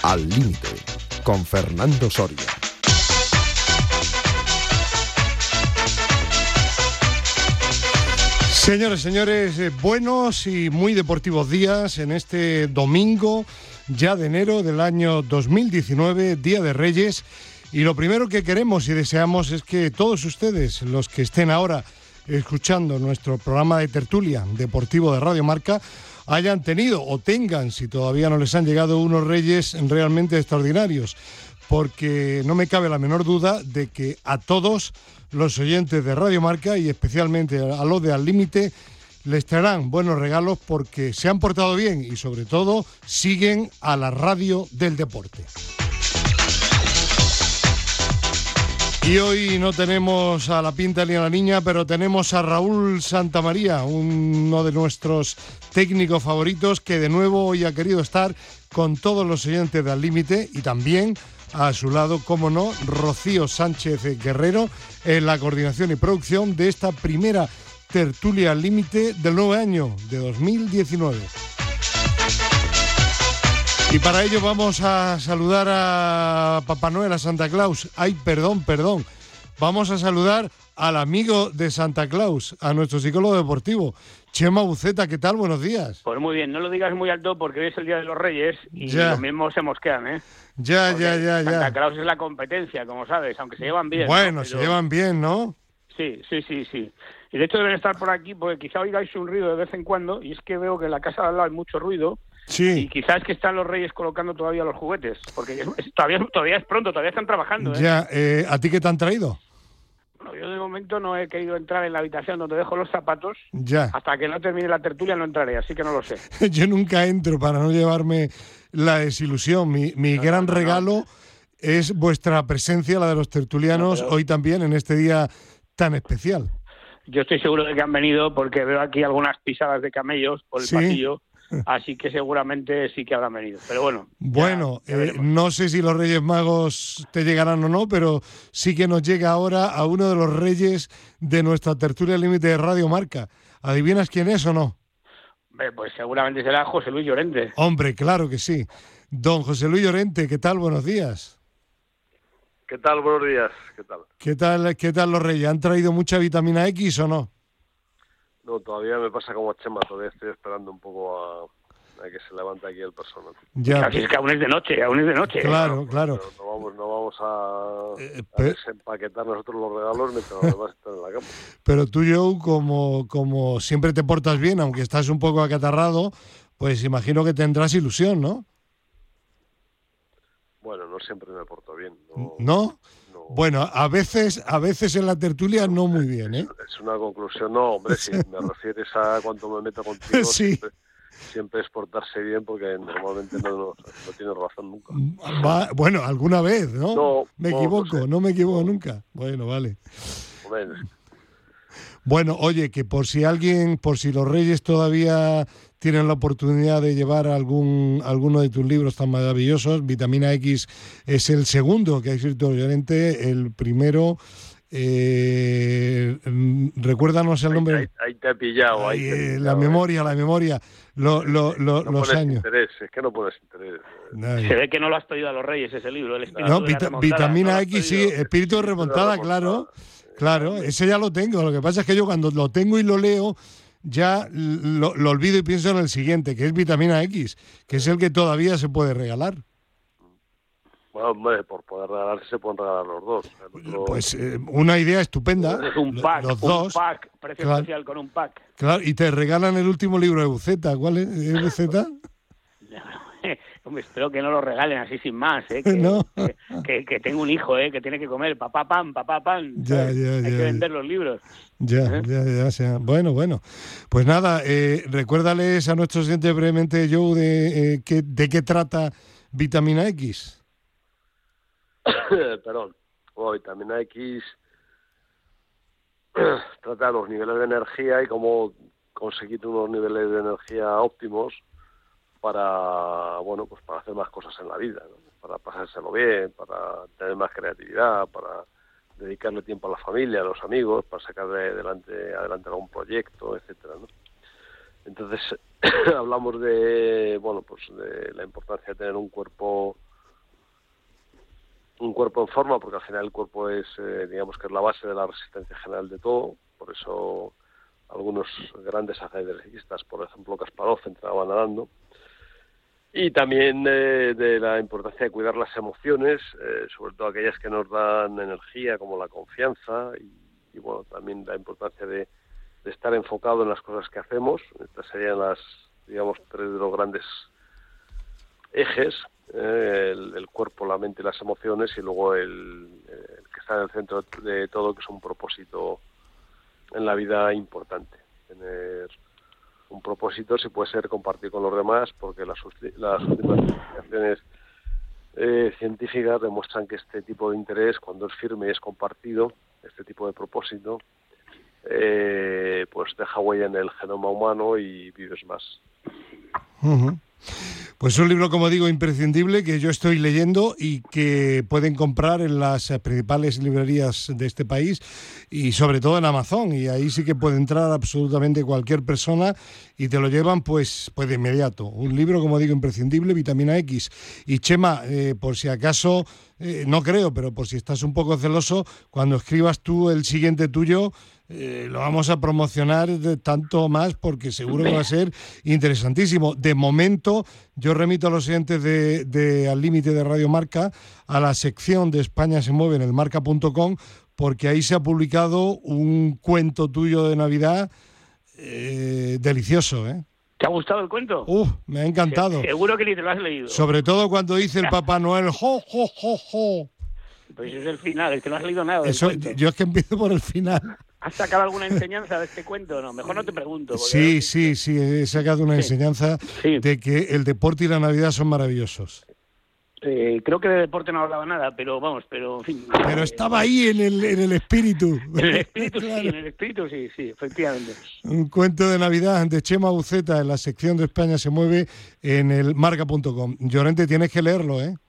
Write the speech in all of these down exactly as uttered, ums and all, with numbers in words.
Al Límite, con Fernando Soria. Señores, señores, eh, buenos y muy deportivos días en este domingo ya de enero del año dos mil diecinueve, Día de Reyes. Y lo primero que queremos y deseamos es que todos ustedes, los que estén ahora escuchando nuestro programa de tertulia deportivo de Radio Marca, hayan tenido o tengan, si todavía no les han llegado, unos Reyes realmente extraordinarios. Porque no me cabe la menor duda de que a todos los oyentes de Radio Marca y especialmente a los de Al Límite les traerán buenos regalos porque se han portado bien y sobre todo siguen a la radio del deporte. Y hoy no tenemos a la Pinta ni a la Niña, pero tenemos a Raúl Santamaría, uno de nuestros técnicos favoritos que de nuevo hoy ha querido estar con todos los oyentes de Al Límite y también a su lado, como no, Rocío Sánchez Guerrero en la coordinación y producción de esta primera tertulia Al Límite del nuevo año de dos mil diecinueve. Y para ello vamos a saludar a Papá Noel, a Santa Claus. Ay, perdón, perdón. Vamos a saludar al amigo de Santa Claus, a nuestro psicólogo deportivo, Chema Buceta. ¿Qué tal? Buenos días. Pues muy bien, no lo digas muy alto porque hoy es el Día de los Reyes y ya. Los mismos se mosquean, ¿eh? Ya, porque ya, ya, ya. Santa Claus es la competencia, como sabes, aunque se llevan bien. Bueno, ¿no? se Pero... llevan bien, ¿no? Sí, sí, sí, sí. Y de hecho deben estar por aquí porque quizá oigáis un ruido de vez en cuando y es que veo que en la casa de al lado hay mucho ruido. Sí. Y quizás es que están los Reyes colocando todavía los juguetes, porque es, es, todavía, todavía es pronto, todavía están trabajando. ¿eh? Ya, eh, ¿a ti qué te han traído? Bueno, yo de momento no he querido entrar en la habitación donde dejo los zapatos. Ya. Hasta que no termine la tertulia no entraré, así que no lo sé. Yo nunca entro para no llevarme la desilusión. Mi, mi no, gran no, no, regalo no. es vuestra presencia, la de los tertulianos, no, pero... hoy también, en este día tan especial. Yo estoy seguro de que han venido porque veo aquí algunas pisadas de camellos por el ¿Sí? pasillo. Así que seguramente sí que habrán venido. Pero bueno. Bueno, ya, ya eh, no sé si los Reyes Magos te llegarán o no, pero sí que nos llega ahora a uno de los reyes de nuestra tertulia límite de Radio Marca. ¿Adivinas quién es o no? Eh, pues seguramente será José Luis Llorente. Hombre, claro que sí. Don José Luis Llorente, ¿qué tal? Buenos días. ¿Qué tal? Buenos días. ¿Qué tal? ¿Qué tal, qué tal los Reyes? ¿Han traído mucha vitamina X o no? No, todavía me pasa como a Chema, todavía estoy esperando un poco a, a que se levante aquí el personal. Ya, Así es que aún es de noche, aún es de noche. Claro, no, claro. Pero no vamos, no vamos a, Eh, a pe- desempaquetar nosotros los regalos mientras los demás están en la cama. Pero tú, Joe, como, como siempre te portas bien, aunque estás un poco acatarrado, pues imagino que tendrás ilusión, ¿no? Bueno, no siempre me porto bien. ¿No? ¿No? no. Bueno, a veces, a veces en la tertulia no muy bien, ¿eh? Es una conclusión. No, hombre, si me refieres a cuánto me meto contigo, Sí. siempre, siempre es portarse bien porque normalmente no, no, no tienes razón nunca. Va- bueno, alguna vez, ¿no? No, me no, equivoco, no sé. no me equivoco nunca. Bueno, vale. Hombre, Bueno, oye, que por si alguien, por si los Reyes todavía tienen la oportunidad de llevar algún alguno de tus libros tan maravillosos, Vitamina X es el segundo que ha escrito Llorente, el primero, eh, recuérdanos el ahí, nombre. ahí, ahí te he pillado. Ahí Ay, te he eh, pillado, la eh. memoria, la memoria, lo, lo, lo, No los pones años. interés, es que no pones interés. Ay. Se ve que no lo has pedido a los Reyes ese libro, el espíritu No, de la vita- remontada, vitamina no lo has X, sí, pedido. espíritu de remontada, claro. Claro, ese ya lo tengo. Lo que pasa es que yo cuando lo tengo y lo leo, ya lo, lo olvido y pienso en el siguiente, que es vitamina X, que es el que todavía se puede regalar. Bueno, hombre, por poder regalarse se pueden regalar los dos. El otro- Pues eh, una idea estupenda. Es un lo- pack, los un dos. pack, precio Claro. especial con un pack. Claro, y te regalan el último libro de Buceta. ¿Cuál es? ¿Es Buceta? Hombre, espero que no lo regalen así sin más, ¿eh? Que, No. que, que, que tengo un hijo, ¿eh? Que tiene que comer papá pan, papá pan. Ya, ¿sabes? ya, Hay ya, que ya. vender los libros. Ya, ¿Eh? ya, ya, sea. Bueno, bueno. Pues nada, eh, recuérdales a nuestros oyentes brevemente, Joe, de, eh, qué- de qué trata vitamina X. Perdón. Bueno, vitamina X trata de los niveles de energía y cómo conseguir unos niveles de energía óptimos para, bueno, pues para hacer más cosas en la vida, ¿no? Para pasárselo bien, para tener más creatividad, para dedicarle tiempo a la familia, a los amigos, para sacar de adelante, adelante algún proyecto, etcétera, ¿no? Entonces hablamos de, bueno, pues de la importancia de tener un cuerpo un cuerpo en forma, porque al final el cuerpo es, eh, digamos que es la base de la resistencia general de todo. Por eso algunos grandes atletistas, por ejemplo Kasparov, entraban nadando. Y también eh, de la importancia de cuidar las emociones, eh, sobre todo aquellas que nos dan energía, como la confianza, y, y bueno, también la importancia de, de estar enfocado en las cosas que hacemos. Estas serían las, digamos, tres de los grandes ejes, eh, el, el cuerpo, la mente y las emociones, y luego el, el que está en el centro de todo, que es un propósito en la vida importante. Tener un propósito, si puede ser, compartir con los demás, porque las, las últimas investigaciones eh, científicas demuestran que este tipo de interés, cuando es firme y es compartido, este tipo de propósito, eh, pues deja huella en el genoma humano y vives más. Uh-huh. Pues un libro, como digo, imprescindible, que yo estoy leyendo y que pueden comprar en las principales librerías de este país y sobre todo en Amazon, y ahí sí que puede entrar absolutamente cualquier persona y te lo llevan pues, pues de inmediato. Un libro, como digo, imprescindible, Vitamina X. Y Chema, eh, por si acaso, eh, no creo, pero por si estás un poco celoso, cuando escribas tú el siguiente tuyo, Eh, lo vamos a promocionar de tanto más, porque seguro que va a ser interesantísimo. De momento, yo remito a los oyentes de, de Al Límite de Radio Marca a la sección de España se mueve en el marca punto com, porque ahí se ha publicado un cuento tuyo de Navidad eh, delicioso, ¿eh? ¿Te ha gustado el cuento? Uf, me ha encantado. Se, seguro que ni te lo has leído. Sobre todo cuando dice el Papá Noel, jo, jo, jo, jo. Pues eso es el final, es que no has leído nada del Eso, cuento. yo es que empiezo por el final. ¿Has sacado alguna enseñanza de este cuento? No, mejor no te pregunto. Sí, porque... sí, sí, he sacado una Sí. enseñanza Sí. de que el deporte y la Navidad son maravillosos. Eh, creo que de deporte no hablaba nada, pero vamos, pero en fin. Pero eh, estaba ahí en el, en el espíritu. En el espíritu Claro. sí, en el espíritu sí, sí, efectivamente. Un cuento de Navidad de Chema Buceta en la sección de España se mueve en el marca punto com. Llorente, tienes que leerlo, ¿eh?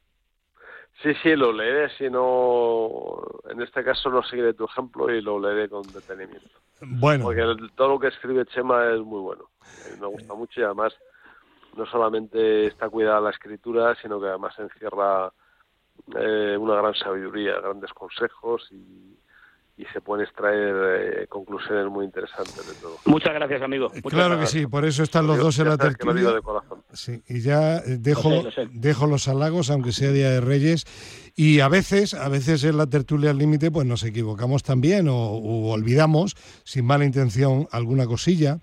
Sí, sí, lo leeré, si no, en este caso no seguiré tu ejemplo y lo leeré con detenimiento. Bueno, Porque el- todo lo que escribe Chema es muy bueno. A mí me gusta mucho y además no solamente está cuidada la escritura, sino que además encierra eh, una gran sabiduría, grandes consejos y, y se pueden extraer eh, conclusiones muy interesantes de todo. Muchas gracias, amigo. Muchas claro que gracias. sí, por eso están los Yo- dos en ya la sabes que lo digo tertulia. de corazón. Sí, y ya eh, dejo, Lo sé, lo sé. dejo los halagos, aunque sea Día de Reyes, y a veces, a veces en la tertulia al límite, pues nos equivocamos también o, o olvidamos, sin mala intención, alguna cosilla.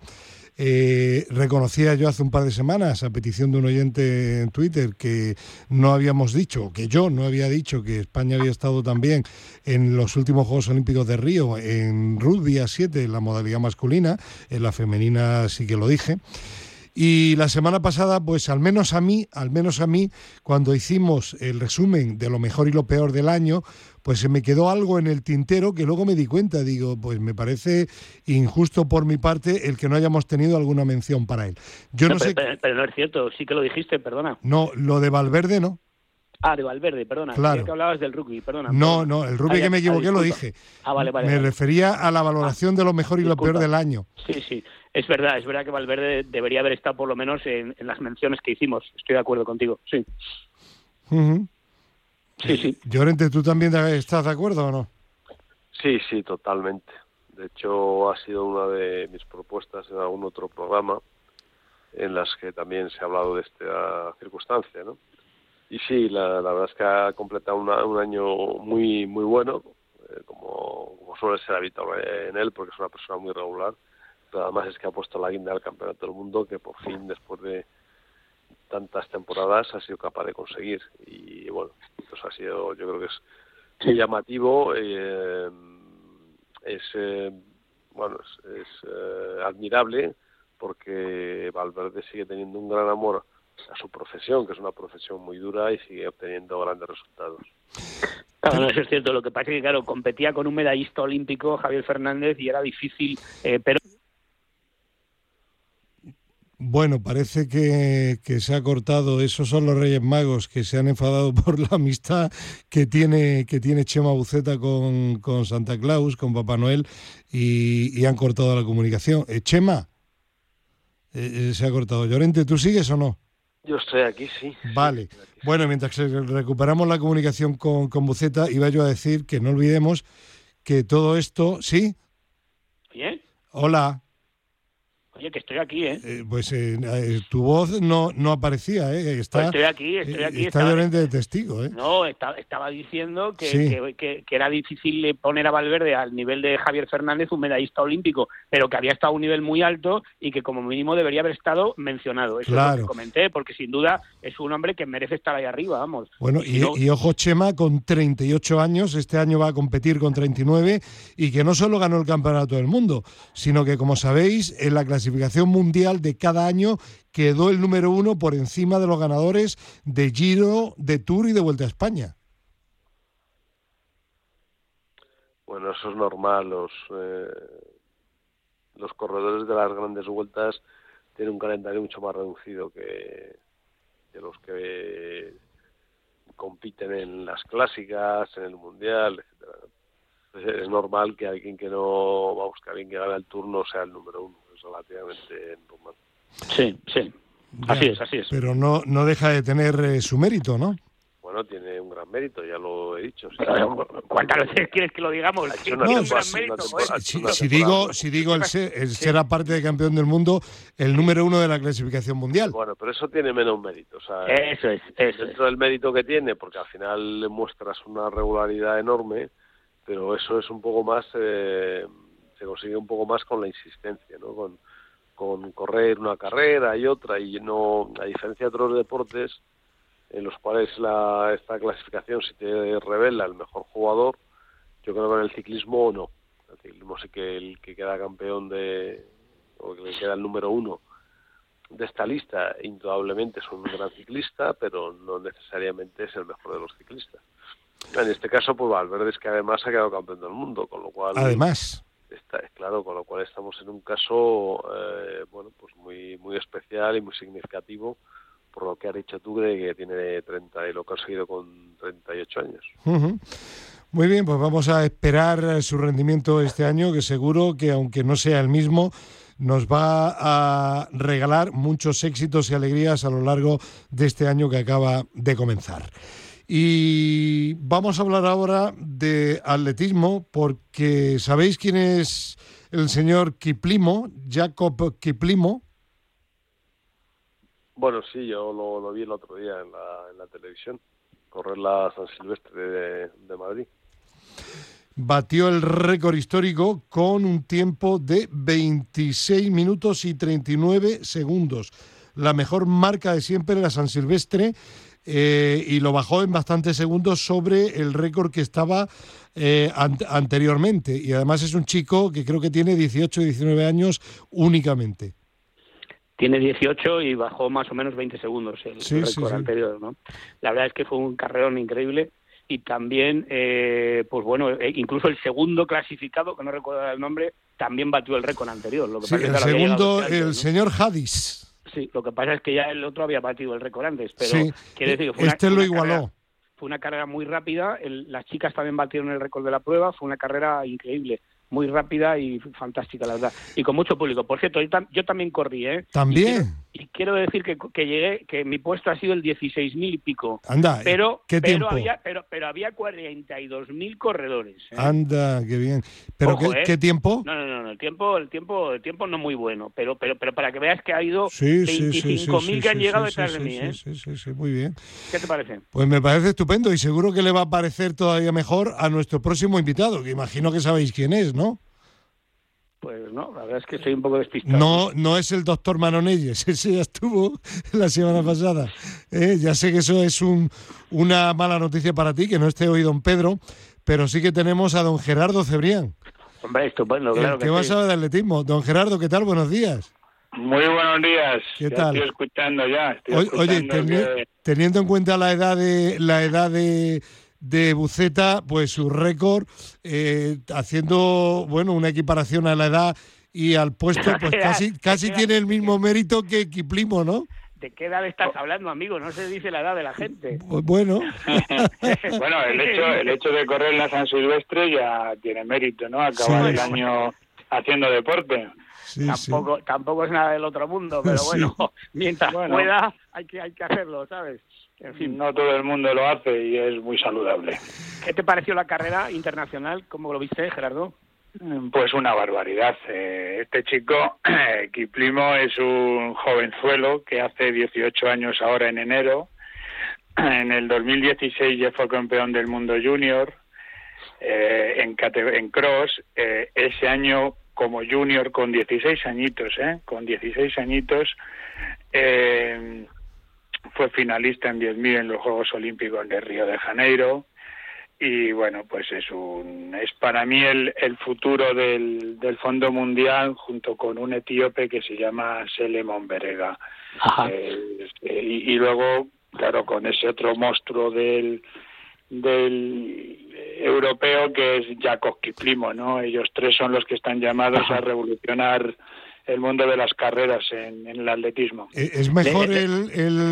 Eh, reconocía yo hace un par de semanas, a petición de un oyente en Twitter, que no habíamos dicho, que yo no había dicho que España había estado también en los últimos Juegos Olímpicos de Río en rugby a siete, en la modalidad masculina, en la femenina sí que lo dije. Y la semana pasada, pues al menos a mí, al menos a mí, cuando hicimos el resumen de lo mejor y lo peor del año, pues se me quedó algo en el tintero que luego me di cuenta. Digo, pues me parece injusto por mi parte el que no hayamos tenido alguna mención para él. Yo no, No, sé... pero, pero- pero no es cierto, sí que lo dijiste, perdona. No, lo de Valverde no. Ah, de Valverde, perdona. Claro. Creía que hablabas del rugby, perdona. No, perdona. no, el rugby Ah, que me ah, equivoqué lo disculpa. dije. Ah, vale, vale. Me vale. refería a la valoración de lo mejor y lo disculpa. peor del año. Sí, sí, es verdad, es verdad que Valverde debería haber estado por lo menos en, en las menciones que hicimos. Estoy de acuerdo contigo, sí. Uh-huh. Sí, sí. Llorente, ¿tú también estás de acuerdo o no? Sí, sí, totalmente. De hecho, ha sido una de mis propuestas en algún otro programa en las que también se ha hablado de esta circunstancia, ¿no? Y sí, la, la verdad es que ha completado una, un año muy muy bueno, eh, como, como suele ser habitual en él, porque es una persona muy regular. Pero además es que ha puesto la guinda al campeonato del mundo, que por fin, después de tantas temporadas, ha sido capaz de conseguir. Y bueno, pues ha sido, yo creo que es muy llamativo, eh, es eh, bueno, es, es eh, admirable, porque Valverde sigue teniendo un gran amor a su profesión, que es una profesión muy dura, y sigue obteniendo grandes resultados. Claro, no, eso es cierto. Lo que pasa es que, claro, competía con un medallista olímpico, Javier Fernández, y era difícil, eh, pero... Bueno, parece que, que se ha cortado. Esos son los Reyes Magos que se han enfadado por la amistad que tiene que tiene Chema Buceta con, con Santa Claus, con Papá Noel, y, y han cortado la comunicación. Eh, Chema, eh, eh, se ha cortado. Llorente, ¿tú sigues o no? Yo estoy aquí, sí. Vale. Sí, aquí, bueno, mientras recuperamos la comunicación con, con Buceta, iba yo a decir que no olvidemos que todo esto... ¿Sí? ¿Oye? Hola. Oye, que estoy aquí, ¿eh? Eh, pues eh, eh, tu voz no, no aparecía, ¿eh? Está, pues estoy aquí, estoy aquí. Está estaba, Llorente de testigo, ¿eh? No, estaba, estaba diciendo que, sí. que, que, que era difícil poner a Valverde al nivel de Javier Fernández, un medallista olímpico, pero que había estado a un nivel muy alto y que como mínimo debería haber estado mencionado. Eso claro. es lo que comenté, porque sin duda es un hombre que merece estar ahí arriba, vamos. Bueno, y, y, no... y ojo Chema, con treinta y ocho años, este año va a competir con treinta y nueve, y que no solo ganó el Campeonato del Mundo, sino que, como sabéis, en la clasificación mundial de cada año quedó el número uno por encima de los ganadores de Giro, de Tour y de Vuelta a España. Bueno, eso es normal. Los eh, los corredores de las grandes vueltas tienen un calendario mucho más reducido que, que los que compiten en las clásicas, en el mundial, etcétera. Entonces, es normal que alguien que no, vamos, que alguien que gana el Tour no sea el número uno. Es relativamente normal. Sí, sí. Ya, así es, así es. Pero no, no deja de tener eh, su mérito, ¿no? Bueno, tiene un gran mérito, ya lo he dicho. Sí. ¿Cuántas veces quieres que lo digamos? No, no, un gran mérito, si, si, si digo, si digo el ser, el sí. ser aparte de campeón del mundo, el número uno de la clasificación mundial. Bueno, pero eso tiene menos mérito. O sea, eso es, eso dentro es. del mérito que tiene, porque al final le muestras una regularidad enorme, pero eso es un poco más, eh, se consigue un poco más con la insistencia, ¿no? Con, con correr una carrera y otra, y no, a diferencia de otros deportes en los cuales la, esta clasificación si te revela el mejor jugador, yo creo que en el ciclismo no. El ciclismo sí que el que queda campeón de, o que queda el número uno de esta lista, indudablemente es un gran ciclista, pero no necesariamente es el mejor de los ciclistas. En este caso, pues Valverde es que además ha quedado campeón del mundo, con lo cual... Además... Está, claro, con lo cual estamos en un caso, eh, bueno, pues muy muy especial y muy significativo, por lo que has dicho tú, de que tiene treinta y lo ha conseguido con treinta y ocho años. Uh-huh. Muy bien, pues vamos a esperar su rendimiento este año, que seguro que aunque no sea el mismo, nos va a regalar muchos éxitos y alegrías a lo largo de este año que acaba de comenzar. Y vamos a hablar ahora de atletismo, porque ¿sabéis quién es el señor Kiplimo, Jacob Kiplimo? Bueno, sí, yo lo, lo vi el otro día en la, en la televisión, correr la San Silvestre de, de Madrid. Batió el récord histórico con un tiempo de veintiséis minutos y treinta y nueve segundos, la mejor marca de siempre en la San Silvestre. Eh, y lo bajó en bastantes segundos sobre el récord que estaba eh, an- anteriormente. Y además es un chico que creo que tiene dieciocho y diecinueve años únicamente. Tiene dieciocho y bajó más o menos veinte segundos el, sí, el récord sí, sí. anterior, ¿no? La verdad es que fue un carrerón increíble y también, eh, pues bueno, eh, incluso el segundo clasificado, que no recuerdo el nombre, también batió el récord anterior. Lo que sí, pasa el es que segundo, alto, el ¿no? señor Hadis. Sí, lo que pasa es que ya el otro había batido el récord antes, pero sí, quiere decir que fue este una, lo una igualó. Carrera, fue una carrera muy rápida, el, las chicas también batieron el récord de la prueba, fue una carrera increíble, muy rápida y fantástica, la verdad, y con mucho público. Por cierto, yo, tam- yo también corrí, ¿eh? ¿También? Y quiero, y quiero decir que, que llegué, que mi puesto ha sido el dieciséis mil y pico. Anda, pero, ¿qué pero tiempo? Había, pero, pero había cuarenta y dos mil corredores. ¿eh? Anda, qué bien. ¿Pero Ojo, qué, ¿eh? qué tiempo? No, no, no, no, el tiempo, el tiempo, el tiempo no muy bueno, pero, pero, pero para que veas que ha ido sí, sí, veinticinco mil sí, sí, que han sí, llegado sí, detrás sí, de mí, sí, ¿eh? Sí, sí, sí, muy bien. ¿Qué te parece? Pues me parece estupendo y seguro que le va a parecer todavía mejor a nuestro próximo invitado, que imagino que sabéis quién es, ¿no? Pues no, la verdad es que estoy un poco despistado. No, no es el doctor Manonelles, ese ya estuvo la semana pasada. Eh, ya sé que eso es un, una mala noticia para ti, que no esté hoy don Pedro, pero sí que tenemos a don Gerardo Cebrián. Hombre, estupendo, claro el que que va a sí. saber de atletismo. Don Gerardo, ¿qué tal? Buenos días. Muy buenos días. ¿Qué ya tal? Estoy escuchando ya. Estoy O, escuchando oye, teni- que... teniendo en cuenta la edad de la edad de, de Buceta, pues su récord, eh, haciendo bueno una equiparación a la edad y al puesto, pues casi casi tiene el mismo mérito que Kiplimo, ¿no? ¿De qué edad estás hablando, amigo? No se dice la edad de la gente. Pues bueno. bueno, el hecho el hecho de correr la San Silvestre ya tiene mérito, ¿no? Acabar Sí. el año haciendo deporte. Sí, tampoco sí. tampoco es nada del otro mundo, pero Sí. bueno, mientras Bueno. pueda hay que hay que hacerlo, ¿sabes? En fin, No todo el mundo lo hace y es muy saludable. ¿qué te pareció la carrera internacional? ¿Cómo lo viste, Gerardo? Pues una barbaridad. Eh, Este chico, Kiplimo, es un jovenzuelo que hace dieciocho años ahora en enero. En el dos mil dieciséis ya fue campeón del mundo junior eh, en, cate- en cross. Eh, ese año como junior con dieciséis añitos, ¿eh? Con dieciséis añitos eh, fue finalista en diez mil en los Juegos Olímpicos de Río de Janeiro. Y bueno, pues es un es para mí el, el futuro del, del Fondo Mundial, junto con un etíope que se llama Selemon Berega. Eh, eh, y, y luego, claro, con ese otro monstruo del del europeo que es Jakub Kiplimo, ¿no? Ellos tres son los que están llamados Ajá. a revolucionar el mundo de las carreras en, en el atletismo. Eh, ¿Es mejor Le- el,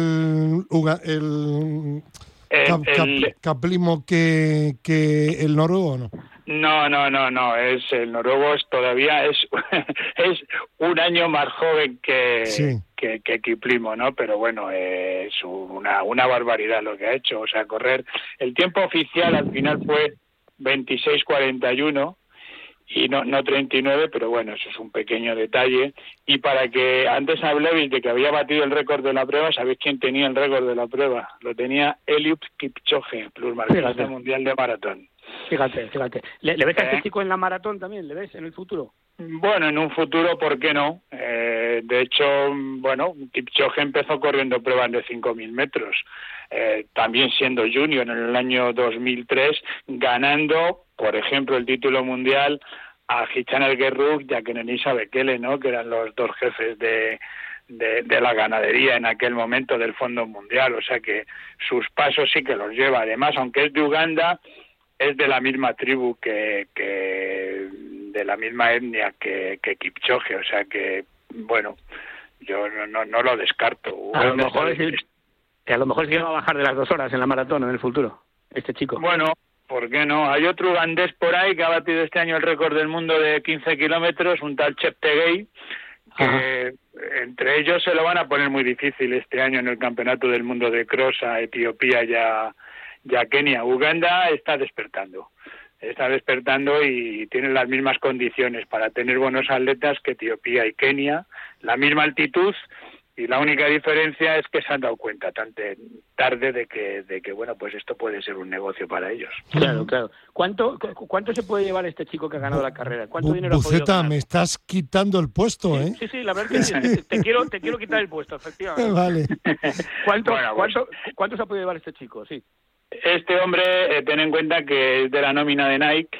el, Uga- el, El- Cap- Cap- el- Caplimo que, que el noruego o no? No, no, no, no. Es el noruego es todavía es es un año más joven que Sí. que, que Kiplimo, ¿no? Pero bueno, eh, es una una barbaridad lo que ha hecho. O sea, correr el tiempo oficial al final fue veintiséis cuarenta y uno y no no treinta y nueve, pero bueno, eso es un pequeño detalle. Y para que antes hablabais de que había batido el récord de la prueba, ¿sabéis quién tenía el récord de la prueba? Lo tenía Eliud Kipchoge, plusmarquista Fíjate. mundial de maratón. Fíjate, fíjate. ¿Le, le ves a ¿Eh? este chico en la maratón también? ¿Le ves en el futuro? Bueno, en un futuro, ¿por qué no? Eh, de hecho, bueno, Kipchoge empezó corriendo pruebas de cinco mil metros, eh, también siendo junior en el año dos mil tres, ganando, por ejemplo, el título mundial a Hicham El Guerrouj y a Kenenisa Bekele, ¿no? Que eran los dos jefes de, de, de la ganadería en aquel momento del Fondo Mundial. O sea que sus pasos sí que los lleva. Además, aunque es de Uganda, es de la misma tribu que, que de la misma etnia que, que Kipchoge, o sea que, bueno, yo no, no, no lo descarto. A lo mejor es el- que a lo mejor se va a bajar de las dos horas en la maratón en el futuro, este chico. Bueno, ¿por qué no? Hay otro ugandés por ahí que ha batido este año el récord del mundo de quince kilómetros, un tal Cheptegei, que Ajá. entre ellos se lo van a poner muy difícil este año en el Campeonato del Mundo de Cross a Etiopía y a, y a Kenia. Uganda está despertando, está despertando y tiene las mismas condiciones para tener buenos atletas que Etiopía y Kenia, la misma altitud, y la única diferencia es que se han dado cuenta tan tarde de que, de que bueno, pues esto puede ser un negocio para ellos. Claro, claro. ¿Cuánto, cu- ¿Cuánto se puede llevar este chico que ha ganado la carrera? ¿Cuánto Bu- dinero ha podido Buceta, ganar? me estás quitando el puesto, ¿eh? Sí, sí, la verdad es que sí. te, te quiero, te quiero quitar el puesto, efectivamente. Vale. ¿Cuánto, Bueno, pues- cuánto, ¿Cuánto se ha podido llevar este chico? Sí. Este hombre, eh, ten en cuenta que es de la nómina de Nike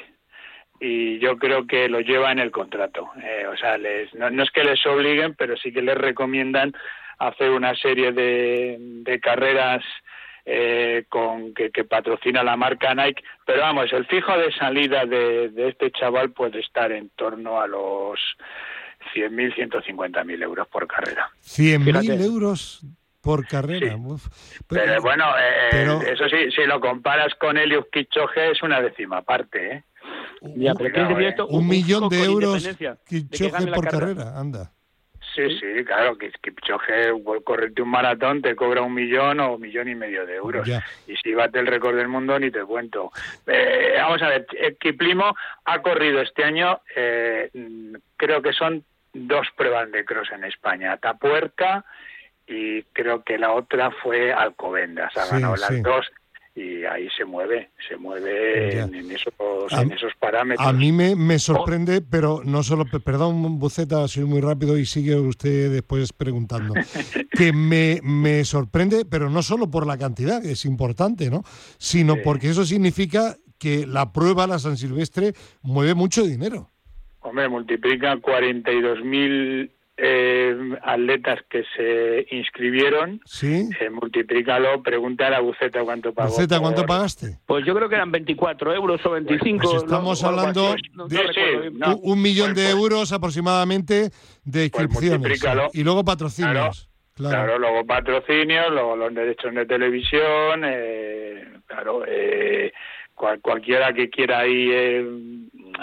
y yo creo que lo lleva en el contrato. Eh, o sea, les, no, no es que les obliguen, pero sí que les recomiendan hacer una serie de, de carreras eh, con que, que patrocina la marca Nike. Pero vamos, el fijo de salida de, de este chaval puede estar en torno a los cien mil, ciento cincuenta mil euros por carrera. cien mil Fíjate. euros por carrera. Sí. Uf. Pero, bueno, eh, pero- eso sí, si lo comparas con Eliud Kipchoge es una décima parte, ¿eh? Ya, pero ¿qué Cuidado, sería eh. esto? un millón chico de con euros independencia de que Kipchoge gane la por carrera. carrera, anda. Sí, sí, claro, que Kipchoge, correrte un maratón te cobra un millón o un millón y medio de euros. Ya. Y si bate el récord del mundo, ni te cuento. Eh, vamos a ver, eh, Kiplimo ha corrido este año, eh, mm, creo que son dos pruebas de cross en España, Atapuerca y creo que la otra fue Alcobendas. Ha Sí, ganado las sí. dos y ahí se mueve, se mueve Ya. en, en esos, A- en esos parámetros. A mí me, me sorprende, pero no solo, pe- perdón, Buceta, soy muy rápido y sigue usted después preguntando, que me, me sorprende, pero no solo por la cantidad, que es importante, ¿no? Sino Sí. porque eso significa que la prueba, la San Silvestre, mueve mucho dinero. Hombre, multiplica cuarenta y dos mil eh, atletas que se inscribieron, ¿Sí? eh, multiplícalo, pregunta a Buceta cuánto pagó. Buceta, ¿cuánto por- pagaste? Pues yo creo que eran veinticuatro euros o veinticinco. Pues estamos ¿no? O algo hablando así. No- no de- recuerdo Sí, bien. no. Un, un millón Pues, de pues, euros aproximadamente de pues inscripciones. multiplícalo. y luego patrocinios. Claro. Claro, luego patrocinios, luego los derechos de televisión, eh, claro, eh, cual- cualquiera que quiera ahí eh,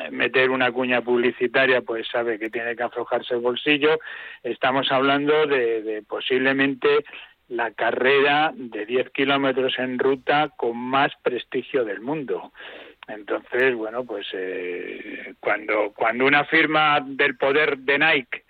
meter una cuña publicitaria, pues sabe que tiene que aflojarse el bolsillo. Estamos hablando de, de posiblemente la carrera de diez kilómetros en ruta con más prestigio del mundo. Entonces, bueno, pues eh, cuando cuando una firma del poder de Nike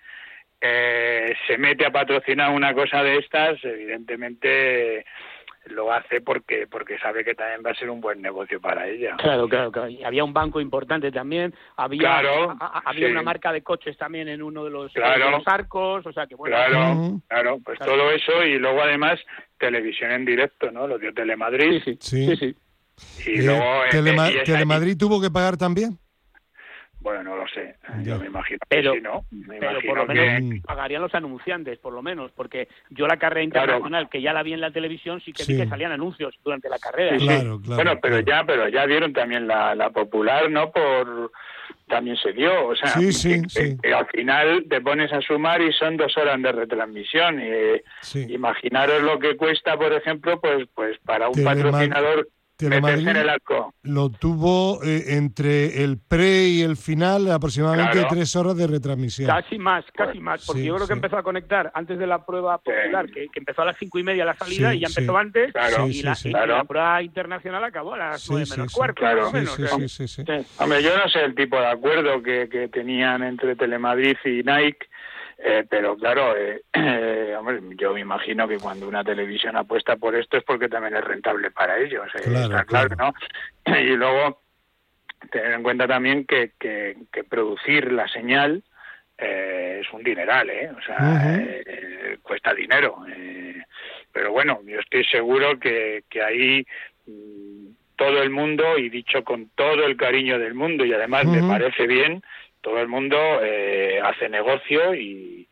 eh, se mete a patrocinar una cosa de estas, evidentemente lo hace porque porque sabe que también va a ser un buen negocio para ella. Claro, claro, claro. Y había un banco importante también, había claro, a, a, había sí. una marca de coches también en uno de los, claro. de los arcos, o sea que bueno. Claro, uh-huh. claro, pues claro. todo eso y luego además televisión en directo, ¿no? Lo dio Telemadrid. Sí, sí, Sí. sí, sí. Y Eh, luego... Telema- eh, y esa- ¿Telemadrid tuvo que pagar también? Bueno, no lo sé. Ya. Yo me imagino Pero, que sí, ¿no? Me pero imagino por lo que... menos pagarían los anunciantes, por lo menos, porque yo la carrera internacional, Claro. que ya la vi en la televisión, sí que Sí. vi que salían anuncios durante la carrera. Sí, sí. Claro, claro, Bueno, pero claro. ya, pero ya dieron también la, la popular, ¿no? Por también se dio, o sea, Sí, sí, que, sí. que al final te pones a sumar y son dos horas de retransmisión. Y, Sí. imaginaros lo que cuesta, por ejemplo, pues, pues para un Telema- patrocinador Telemadrid meterse en el arco. lo tuvo eh, entre el pre y el final aproximadamente Claro. tres horas de retransmisión. Casi más, casi más, porque sí, yo creo que sí. empezó a conectar antes de la prueba popular, Sí. que, que empezó a las cinco y media la salida Sí, y ya sí. empezó antes, Claro. y, Sí, la, sí, sí. y Claro. la prueba internacional acabó a las Sí, nueve sí, menos sí. cuarto, Claro. más o menos. Sí, o sea, sí, sí, sí. Sí. Hombre, yo no sé el tipo de acuerdo que, que tenían entre Telemadrid y Nike, eh, pero claro, eh, eh, hombre, yo me imagino que cuando una televisión apuesta por esto es porque también es rentable para ellos, eh, Claro, está claro, claro. ¿no? Y luego tener en cuenta también que, que, que producir la señal eh, es un dineral, ¿eh? O sea, Ujú. eh, cuesta dinero. Eh, pero bueno, yo estoy seguro que, que ahí mm, todo el mundo, y dicho con todo el cariño del mundo, y además Ujú. me parece bien, todo el mundo eh, hace negocio y,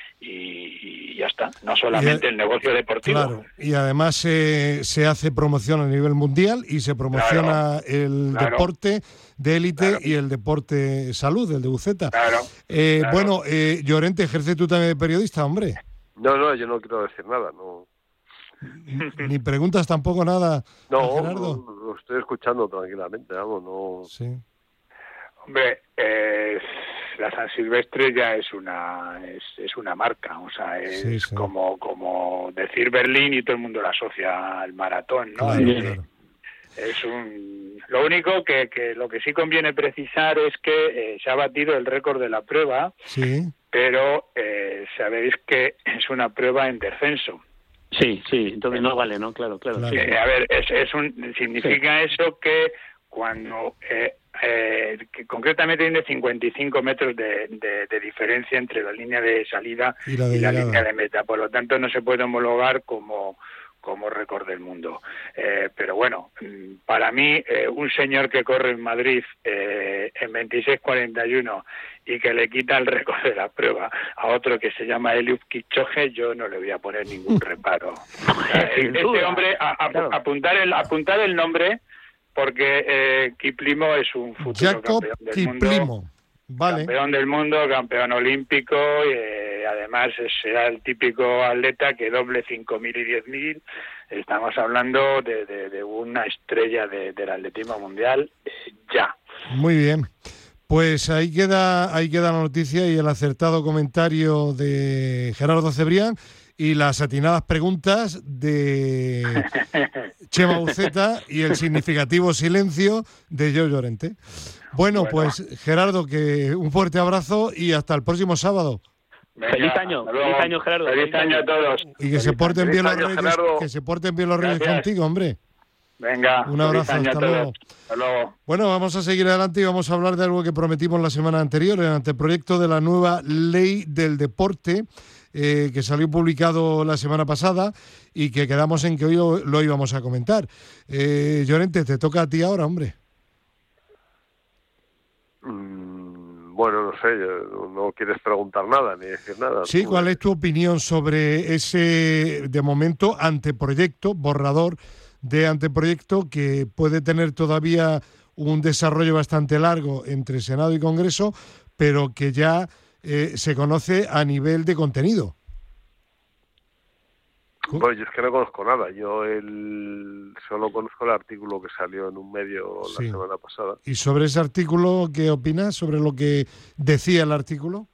y, y ya está, no solamente Y, el negocio deportivo. Claro, y además se, se hace promoción a nivel mundial y se promociona el claro. deporte de élite Claro. y el deporte salud, el de buceta. Claro, Eh, claro. Bueno, eh, Llorente, ejerce tú también de periodista, hombre. No, no, yo no quiero decir nada, no. Ni preguntas tampoco nada No, a Gerardo. no, lo estoy escuchando tranquilamente, vamos, no. Sí. Hombre, eh, la San Silvestre ya es una es, es una marca, o sea, es Sí, sí. como como decir Berlín y todo el mundo lo asocia al maratón, ¿no? Claro, es, claro. es un lo único que, que lo que sí conviene precisar es que eh, se ha batido el récord de la prueba, Sí. pero eh, sabéis que es una prueba en descenso. Sí, sí, entonces no vale, ¿no? Claro, claro. Claro. sí. Eh, a ver, es, es un, significa eso que cuando, eh, eh, que concretamente tiene cincuenta y cinco metros de, de, de diferencia entre la línea de salida Y la de la llegada. línea de meta, por lo tanto no se puede homologar como como récord del mundo. Eh, pero bueno, mm, para mí, eh, un señor que corre en Madrid eh, en veintiséis cuarenta y uno y que le quita el récord de la prueba a otro que se llama Eliud Kipchoge, yo no le voy a poner ningún reparo. Eh, Sin este duda. hombre, a, a- Claro. apuntar, el, apuntar el nombre, porque eh, Kiplimo es un futuro Jacob campeón del mundo. Kiplimo. Vale. Campeón del mundo, campeón olímpico, y eh, además será el típico atleta que doble cinco mil y diez mil. Estamos hablando de, de, de una estrella de, del atletismo mundial eh, ya. Muy bien. Pues ahí queda, ahí queda la noticia y el acertado comentario de Gerardo Cebrián y las atinadas preguntas de Chema Uceta y el significativo silencio de Joe Llorente. Bueno, Bueno. pues Gerardo, que un fuerte abrazo y hasta el próximo sábado. Venga, Feliz año, hasta luego. feliz año, Gerardo. Feliz, Feliz año año. a todos. Y que se porten feliz bien los año, reyes, Gerardo. que se porten bien los reyes Gracias. contigo, hombre. Venga, Un feliz abrazo, año a hasta todos. luego. Hasta luego. Bueno, vamos a seguir adelante y vamos a hablar de algo que prometimos la semana anterior, el anteproyecto de la nueva ley del deporte, eh, que salió publicado la semana pasada y que quedamos en que hoy lo, lo íbamos a comentar. Eh, Llorente, te toca a ti ahora, hombre. Mm, bueno, no sé, no, no quieres preguntar nada ni decir nada. Sí, Tú, ¿cuál eh, es tu opinión sobre ese, de momento, anteproyecto, borrador de anteproyecto que puede tener todavía un desarrollo bastante largo entre Senado y Congreso, pero que ya eh, se conoce a nivel de contenido? Bueno, yo es que no conozco nada. Yo el, solo conozco el artículo que salió en un medio la Sí. semana pasada. ¿Y sobre ese artículo qué opinas? ¿Sobre lo que decía el artículo?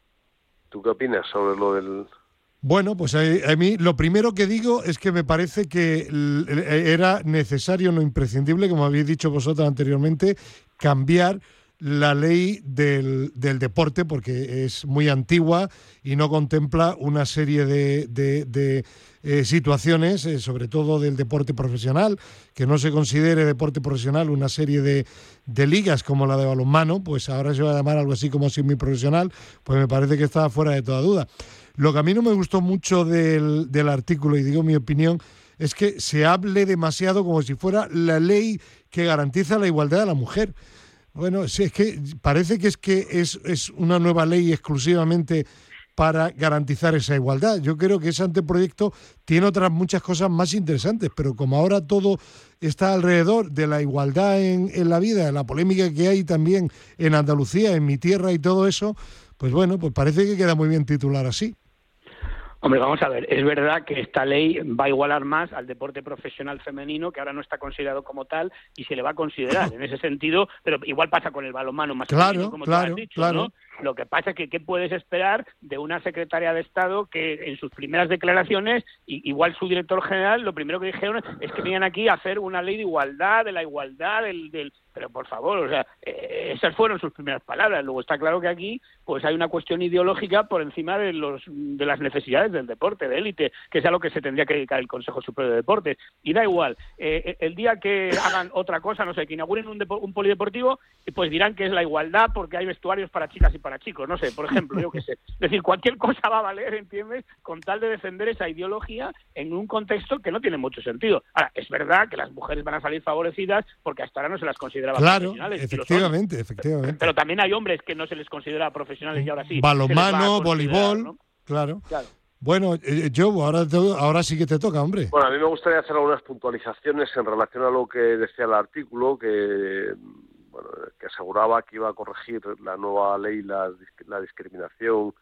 ¿Tú qué opinas sobre lo del...? Bueno, pues a, a mí lo primero que digo es que me parece que l- era necesario, no imprescindible, como habéis dicho vosotros anteriormente, cambiar la ley del, del deporte porque es muy antigua y no contempla una serie de, de, de eh, situaciones, eh, sobre todo del deporte profesional, que no se considere deporte profesional una serie de, de ligas como la de balonmano, pues ahora se va a llamar algo así como semiprofesional, pues me parece que está fuera de toda duda. Lo que a mí no me gustó mucho del, del artículo, y digo mi opinión, es que se hable demasiado como si fuera la ley que garantiza la igualdad de la mujer. Bueno, sí, es que parece que es que es, es una nueva ley exclusivamente para garantizar esa igualdad. Yo creo que ese anteproyecto tiene otras muchas cosas más interesantes, pero como ahora todo está alrededor de la igualdad en, en la vida, la polémica que hay también en Andalucía, en mi tierra y todo eso, pues bueno, pues parece que queda muy bien titular así. Hombre, vamos a ver, es verdad que esta ley va a igualar más al deporte profesional femenino, que ahora no está considerado como tal, y se le va a considerar en ese sentido, pero igual pasa con el balonmano masculino, Claro, como claro, tú has dicho, claro. ¿no? Lo que pasa es que, ¿qué puedes esperar de una secretaria de Estado que en sus primeras declaraciones, y, igual su director general, lo primero que dijeron es que venían aquí a hacer una ley de igualdad, de la igualdad, del... del pero por favor, o sea, eh, esas fueron sus primeras palabras. Luego está claro que aquí pues hay una cuestión ideológica por encima de los de las necesidades del deporte de élite, que es a lo que se tendría que dedicar el Consejo Superior de Deportes. Y da igual, eh, el día que hagan otra cosa, no sé, que inauguren un, depo- un polideportivo, pues dirán que es la igualdad porque hay vestuarios para chicas y para chicos, no sé, por ejemplo, yo qué sé. Es decir, cualquier cosa va a valer, ¿entiendes?, con tal de defender esa ideología en un contexto que no tiene mucho sentido. Ahora, es verdad que las mujeres van a salir favorecidas porque hasta ahora no se las considera Claro, profesionales. efectivamente, efectivamente. Pero también hay hombres que no se les considera profesionales y ahora sí. Balonmano, voleibol, ¿no? Claro. Claro. Bueno, eh, Joe, ahora, te, ahora sí que te toca, hombre. Bueno, a mí me gustaría hacer algunas puntualizaciones en relación a lo que decía el artículo, que bueno, que aseguraba que iba a corregir la nueva ley, la, la discriminación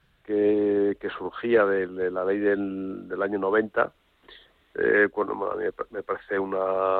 que, que surgía de, de la ley del, del año noventa. Eh, bueno, a mí me parece una...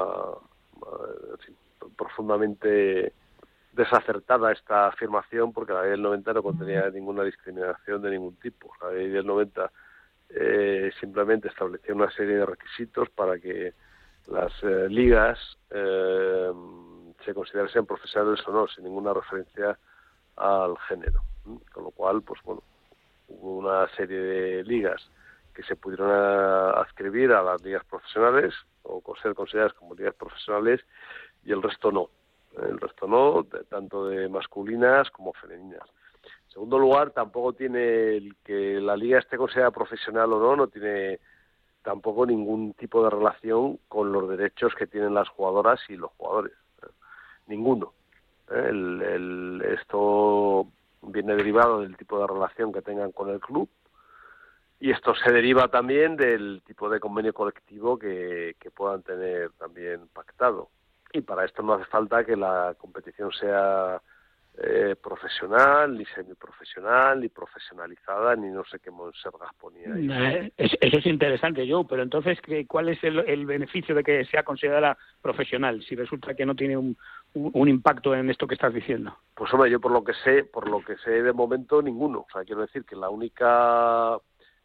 En fin, profundamente desacertada esta afirmación, porque la ley del noventa no contenía ninguna discriminación de ningún tipo. La ley del noventa eh, simplemente establecía una serie de requisitos para que las eh, ligas eh, se considerasen profesionales o no, sin ninguna referencia al género. ¿Mm? Con lo cual, pues bueno, hubo una serie de ligas que se pudieron adscribir a las ligas profesionales o ser consideradas como ligas profesionales, y el resto no. El resto no, de, tanto de masculinas como femeninas. En segundo lugar, tampoco tiene el que la liga esté considerada profesional o no, no tiene tampoco ningún tipo de relación con los derechos que tienen las jugadoras y los jugadores. ¿eh? Ninguno. ¿eh? El, el, esto viene derivado del tipo de relación que tengan con el club, y esto se deriva también del tipo de convenio colectivo que, que puedan tener también pactado. Y para esto no hace falta que la competición sea eh, profesional, ni semiprofesional, ni profesionalizada, ni no sé qué monsergas ponía ahí. Eh, eso es interesante, Joe, pero entonces, ¿cuál es el, el beneficio de que sea considerada profesional si resulta que no tiene un, un, un impacto en esto que estás diciendo? Pues hombre, yo por lo que sé, por lo que sé de momento, ninguno. O sea, quiero decir que la única...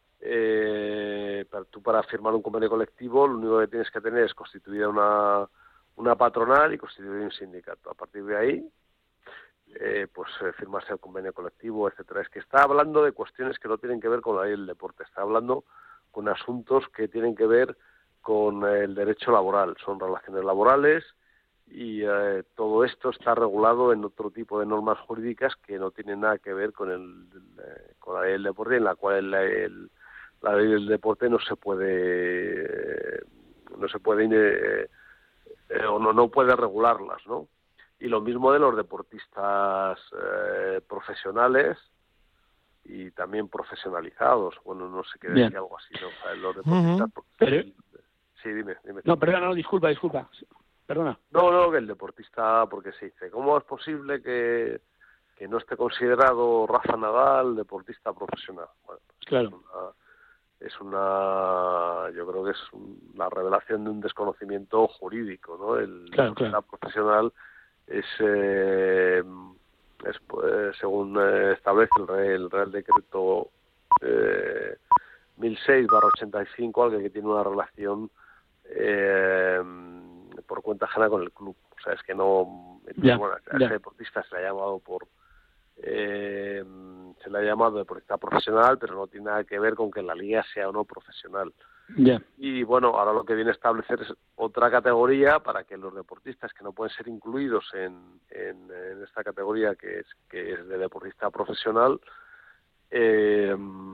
Eh, para, tú para firmar un convenio colectivo, lo único que tienes que tener es constituir una... una patronal y constituir un sindicato. A partir de ahí, eh, pues eh, firmarse el convenio colectivo, etcétera. Es que está hablando de cuestiones que no tienen que ver con la ley del deporte, está hablando con asuntos que tienen que ver con eh, el derecho laboral, son relaciones laborales, y eh, todo esto está regulado en otro tipo de normas jurídicas que no tienen nada que ver con el, el con la ley del deporte, en la cual la, el, la ley del deporte no se puede eh, no se puede eh, Eh, o no, no puede regularlas, ¿no? Y lo mismo de los deportistas eh, profesionales y también profesionalizados. Bueno, no sé qué decir, algo así, ¿no? O sea, los deportistas... Uh-huh. Pero... Sí, dime, dime. No, perdona, no, disculpa, disculpa. Perdona. No, no, que el deportista, porque se dice, ¿cómo es posible que, que no esté considerado Rafa Nadal deportista profesional? Bueno, pues claro. Es una, es una sea, yo creo que es un, la revelación de un desconocimiento jurídico, ¿no? El claro, claro. profesional es, eh, es pues, según eh, establece el Real, el Real Decreto eh, mil seis barra ochenta y cinco, alguien que tiene una relación eh, por cuenta ajena con el club. O sea, es que no... Ya, bueno, a ya. ese deportista se le ha llamado por... Eh, se le ha llamado deportista profesional, pero no tiene nada que ver con que la liga sea o no profesional. Ya. Y bueno, ahora lo que viene a establecer es otra categoría para que los deportistas que no pueden ser incluidos en, en, en esta categoría que es, que es de deportista profesional, eh,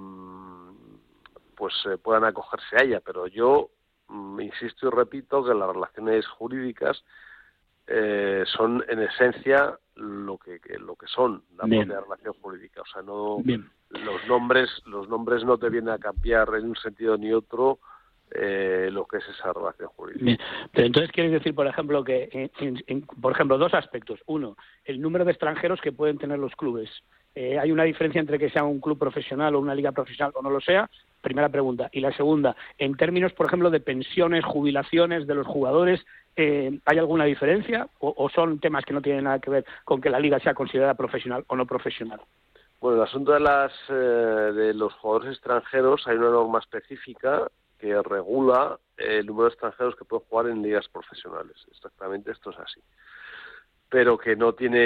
pues eh, puedan acogerse a ella. Pero yo mm, insisto y repito que las relaciones jurídicas eh, son en esencia lo que, que lo que son, la Bien. propia relación jurídica. O sea, no Bien. los nombres los nombres no te vienen a cambiar en un sentido ni otro eh, lo que es esa relación jurídica. Bien. Pero entonces quieres decir, por ejemplo, que, en, en, en, por ejemplo, dos aspectos. Uno, el número de extranjeros que pueden tener los clubes. Eh, ¿Hay una diferencia entre que sea un club profesional o una liga profesional o no lo sea? Primera pregunta. Y la segunda, en términos, por ejemplo, de pensiones, jubilaciones de los jugadores, eh, ¿hay alguna diferencia o, o son temas que no tienen nada que ver con que la liga sea considerada profesional o no profesional? Bueno, el asunto de las eh, de los jugadores extranjeros, hay una norma específica que regula eh, el número de extranjeros que pueden jugar en ligas profesionales. Exactamente, esto es así. Pero que no tiene,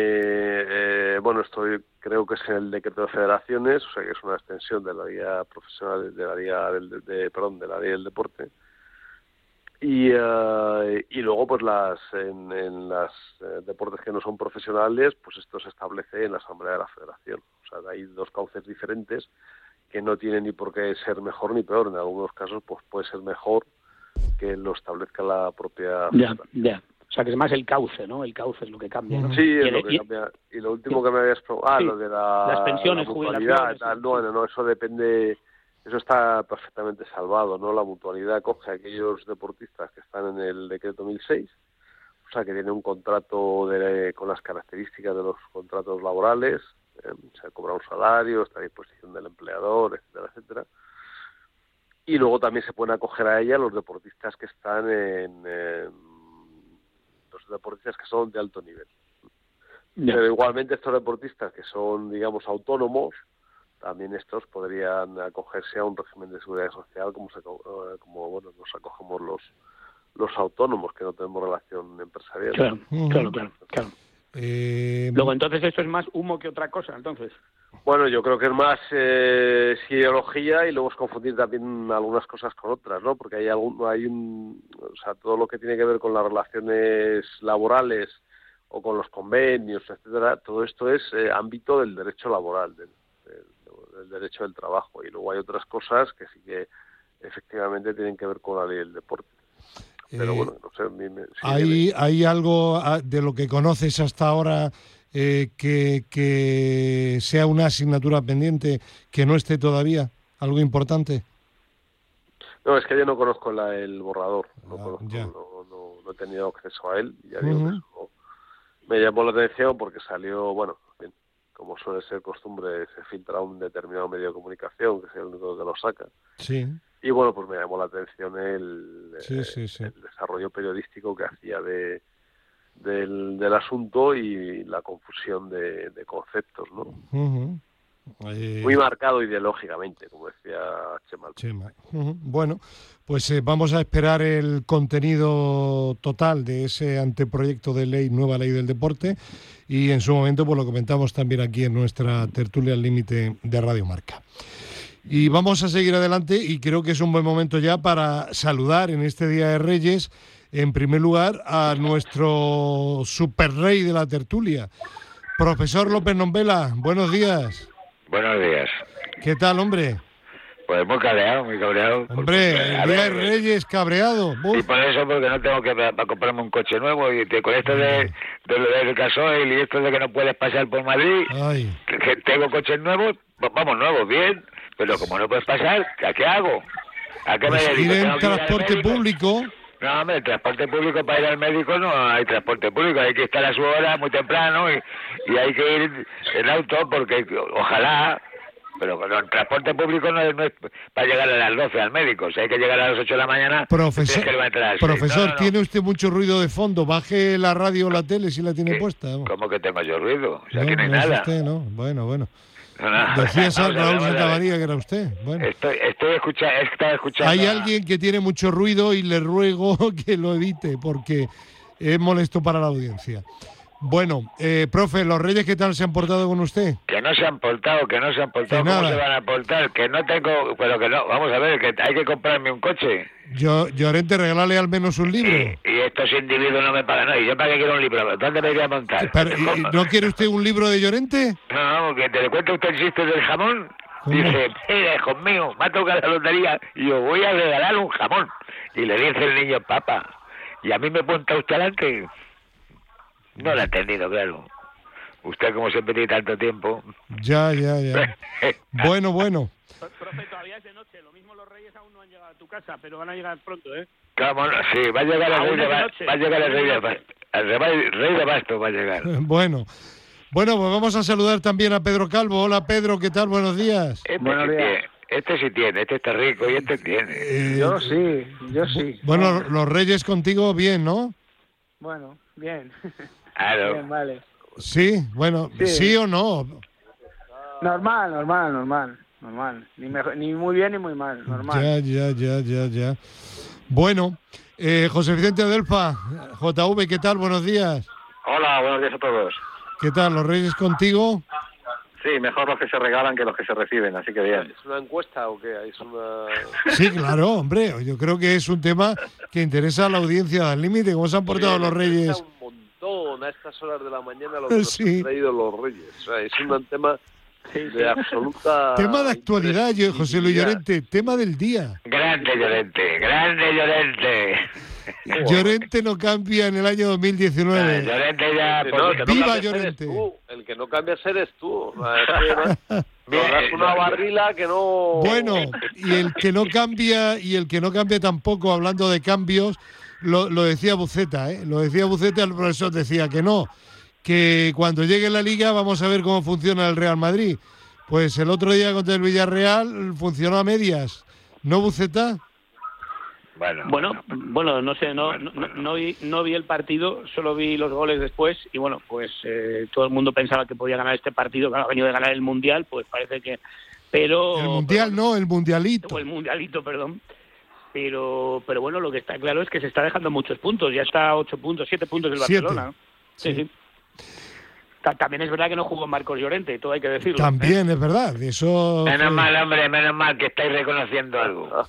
eh, bueno, esto creo que es en el decreto de federaciones, o sea que es una extensión de la liga profesional, de la liga del, de, de, perdón, de la ley del deporte. Y, uh, y luego, pues las en, en las eh, deportes que no son profesionales, pues esto se establece en la Asamblea de la Federación. O sea, hay dos cauces diferentes que no tienen ni por qué ser mejor ni peor. En algunos casos, pues puede ser mejor que lo establezca la propia Ya, ya. O sea, que es más el cauce, ¿no? El cauce es lo que cambia, ¿no? Sí, es y lo el, que y, cambia. Y lo último que me habías preguntado, ah, sí, lo de la, las pensiones, la mutualidad, jubilaciones, tal, sí, no, no, no, eso depende, eso está perfectamente salvado, ¿no? La mutualidad coge a aquellos deportistas que están en el decreto mil seis, o sea, que tienen un contrato de, con las características de los contratos laborales, eh, se cobra un salario, está a disposición del empleador, etcétera, etcétera. Y luego también se pueden acoger a ella los deportistas que están en... en los deportistas que son de alto nivel. Yeah. Pero igualmente estos deportistas que son, digamos, autónomos, también estos podrían acogerse a un régimen de seguridad social como se, como bueno nos acogemos los los autónomos que no tenemos relación empresarial. Claro, uh-huh. claro, claro, claro. Eh... Luego entonces esto es más humo que otra cosa, entonces. Bueno, yo creo que es más eh, ideología y luego es confundir también algunas cosas con otras, ¿no? Porque hay algún, hay un, o sea, todo lo que tiene que ver con las relaciones laborales o con los convenios, etcétera, todo esto es eh, ámbito del derecho laboral, del, del, del derecho del trabajo, y luego hay otras cosas que sí que efectivamente tienen que ver con la ley del deporte. Pero eh, bueno, no sé, me, me, sí ¿hay, ¿hay algo de lo que conoces hasta ahora Eh, que, que sea una asignatura pendiente que no esté todavía? ¿Algo importante? No, es que yo no conozco la, el borrador, no, ah, conozco, ya. no, no, no he tenido acceso a él, ya uh-huh. digo que eso me llamó la atención porque salió, bueno, bien, como suele ser costumbre, se filtra un determinado medio de comunicación, que es el único que lo saca. Sí. Y bueno, pues me llamó la atención el, sí, eh, sí, sí. el desarrollo periodístico que hacía de Del, del asunto y la confusión de, de conceptos, ¿no? Uh-huh. Eh... Muy marcado ideológicamente, como decía Chema. Chema. Uh-huh. Bueno, pues eh, vamos a esperar el contenido total de ese anteproyecto de ley, nueva ley del deporte, y en su momento pues lo comentamos también aquí en nuestra tertulia al límite de Radio Marca. Y vamos a seguir adelante y creo que es un buen momento ya para saludar en este Día de Reyes, en primer lugar, a nuestro superrey de la tertulia, profesor López Nombela. Buenos días. Buenos días. ¿Qué tal, hombre? Pues muy cabreado, muy cabreado. Hombre, porque, el Día de Reyes cabreado. Uf. Y por eso, porque no tengo que para comprarme un coche nuevo y te, con esto de, de, de, de gasoil y esto de que no puedes pasar por Madrid, que, que tengo coches nuevos, vamos, nuevos, bien, pero como no puedes pasar, ¿a qué hago? ¿A qué pues me dedico? Ir en transporte público... No, hombre, el transporte público para ir al médico no hay transporte público, hay que estar a su hora muy temprano y, y hay que ir en auto porque ojalá pero con el transporte público no es, no es para llegar a las doce al médico, si hay que llegar a las ocho de la mañana, profesor, que levantar profesor no, no, no. tiene usted mucho ruido de fondo, baje la radio o la tele si la tiene ¿Qué? puesta. ¿Cómo que tengo yo ruido? O sea, no, aquí no hay no nada. Es usted, ¿no? Bueno, bueno. No, no. Decía San Raúl Vamos a ver. Santamaría que era usted. Bueno. Estoy, estoy escucha, estaba escuchando. Hay a... alguien que tiene mucho ruido y le ruego que lo evite porque es molesto para la audiencia. Bueno, eh, profe, ¿los Reyes qué tal se han portado con usted? Que no se han portado, que no se han portado. Que ¿Cómo nada. se van a portar? Que no tengo... Pero que no, vamos a ver, que hay que comprarme un coche. Yo, Llorente, regálale al menos un libro. Y, y estos individuos no me pagan nada. ¿Y yo para qué quiero un libro? ¿Dónde me voy a montar? Pero, ¿y- ¿No quiere usted un libro de Llorente? No, no, que te cuento usted el chiste del jamón. ¿Cómo? Dice, mira, hijo mío, me ha tocado la lotería y os voy a regalar un jamón. Y le dice el niño, papá, ¿y a mí me cuenta usted delante? No lo ha entendido, claro. Usted, como siempre tiene tanto tiempo... Ya, ya, ya. Bueno, bueno. Profe, todavía es de noche. Lo mismo los Reyes aún no han llegado a tu casa, pero van a llegar pronto, ¿eh? ¿Cómo no? Sí, va a llegar el rey de, ba... va a llegar el rey de Basto. El rey, rey de Basto va a llegar. Bueno. Bueno, pues vamos a saludar también a Pedro Calvo. Hola, Pedro, ¿qué tal? Buenos días. Este, Buenos sí días. tiene, este sí tiene, este está rico y este tiene. Eh, Yo sí, yo sí. Bueno, los Reyes contigo bien, ¿no? Bueno, bien. Claro. Bien, vale. Sí, bueno, sí, Sí. o no. Normal, normal, normal, normal. Ni, mejor, ni muy bien ni muy mal, normal. Ya, ya, ya, ya, ya. Bueno, eh, José Vicente Adelfa, J V, ¿qué tal? Buenos días. Hola, buenos días a todos. ¿Qué tal? ¿Los Reyes contigo? Sí, mejor los que se regalan que los que se reciben, así que bien. ¿Es una encuesta o qué? ¿Es una...? Sí, claro, hombre. Yo creo que es un tema que interesa a la audiencia al límite. ¿Cómo se han portado Sí, los me Reyes? interesa un montón a estas horas de la mañana lo que nos Sí. han traído los Reyes. O sea, es un tema de absoluta... Tema de actualidad, yo, José Luis imprescindibilidad. Llorente, tema del día. Grande Llorente, grande Llorente. Llorente no cambia en el año dos mil diecinueve. Llorente ya... Sí, por- no, el que no ¡Viva cambias eres Llorente! tú. El que no cambias eres tú. O sea, es que no- Bien, nos das una no, barrila que no... Bueno, y el que no cambia, y el que no cambia tampoco, hablando de cambios, lo, lo decía Buceta, ¿eh? Lo decía Buceta, el profesor decía que no, que cuando llegue la Liga vamos a ver cómo funciona el Real Madrid. Pues el otro día contra el Villarreal funcionó a medias, ¿no, Buceta? Bueno, Bueno, bueno, no sé, no, Bueno, no, bueno. no vi, no vi el partido, solo vi los goles después y bueno, pues eh, todo el mundo pensaba que podía ganar este partido, que ha venido de ganar el Mundial, pues parece que... Pero... El Mundial pero- no, el Mundialito. o el Mundialito, perdón. Pero pero bueno, lo que está claro es que se está dejando muchos puntos, ya está a ocho puntos, siete puntos del Siete. Barcelona, ¿no? Sí, Sí. sí. Ta- También es verdad que no jugó Marcos Llorente, todo hay que decirlo. También, es verdad, eso... Menos fue- mal, hombre, menos mal que estáis reconociendo algo.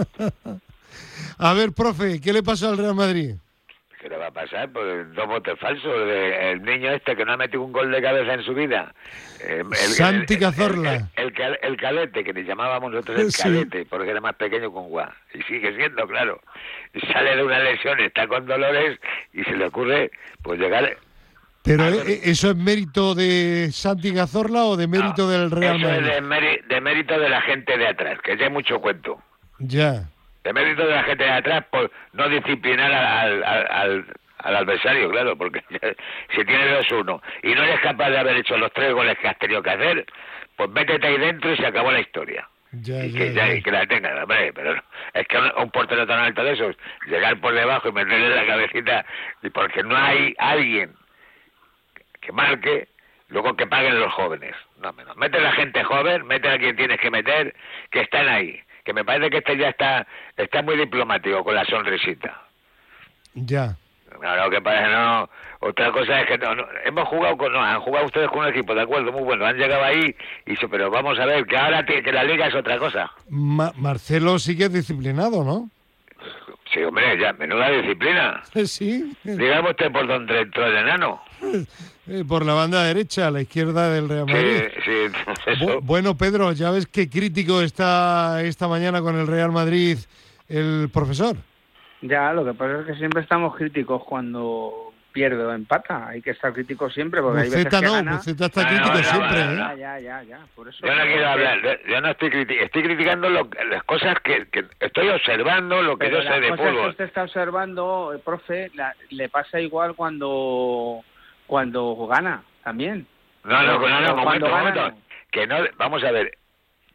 A ver, profe, ¿qué le pasó al Real Madrid? ¿Qué le va a pasar? Pues dos botes falsos. de- El niño este que no ha metido un gol de cabeza en su vida. Eh, el- Santi el- Cazorla. El, el, el cal- el calete, que le llamábamos nosotros el Sí. calete, porque era más pequeño con Gua. Y sigue siendo, claro. Y sale de una lesión, está con dolores y se le ocurre pues llegar... ¿Pero Ah, eh, pero- eso es mérito de Santi Cazorla o de mérito No, del Real eso Madrid? es de, méri- de mérito de la gente de atrás, que ya hay mucho cuento. Ya. De mérito de la gente de atrás por no disciplinar al, al, al, al adversario, claro, porque si tienes dos uno y no eres capaz de haber hecho los tres goles que has tenido que hacer, pues métete ahí dentro y se acabó la historia. Ya, y ya, que, ya, ya. y que la tengan, hombre, pero no, es que un, un portero tan alto de esos, llegar por debajo y meterle la cabecita, y porque no hay alguien que marque, luego que paguen los jóvenes. No, menos. Mete a la gente joven, mete a quien tienes que meter, que están ahí. Que me parece que este ya está está muy diplomático con la sonrisita. Ya. No, lo que pasa no. Otra cosa es que no, no, hemos jugado con, no, han jugado ustedes con un equipo, de acuerdo, muy bueno, han llegado ahí, y se- pero vamos a ver, que ahora tiene- que la liga es otra cosa. Ma- Marcelo sí que es disciplinado, ¿no? Sí, hombre, ya, menuda disciplina. Sí. Dígame usted por dónde entró el enano. Eh, por la banda derecha, a la izquierda del Real Madrid. Sí, sí, eso. Bu- bueno, Pedro, ya ves qué crítico está esta mañana con el Real Madrid el profesor. Ya, lo que pasa es que siempre estamos críticos cuando pierde o empata. Hay que estar críticos siempre porque hay veces Buceta que no, gana. Buceta está No, crítico no, no, siempre, no, ¿eh? Ya, ya, ya, ya. Por eso. Yo no quiero hablar, yo- yo no estoy criticando, estoy criticando lo, las cosas que, que estoy observando, lo que Pero yo sé de las cosas que fútbol. usted está observando, eh, profe, la- le pasa igual cuando cuando gana también. No, no, no, no, Pero momento, cuando momento. ganan- Que no, vamos a ver,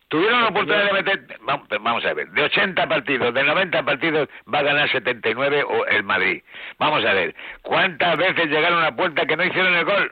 Tuvieron la oportunidad de meter, vamos a ver, de ochenta partidos, de noventa partidos, va a ganar setenta y nueve o el Madrid. Vamos a ver, ¿cuántas veces llegaron a puerta que no hicieron el gol?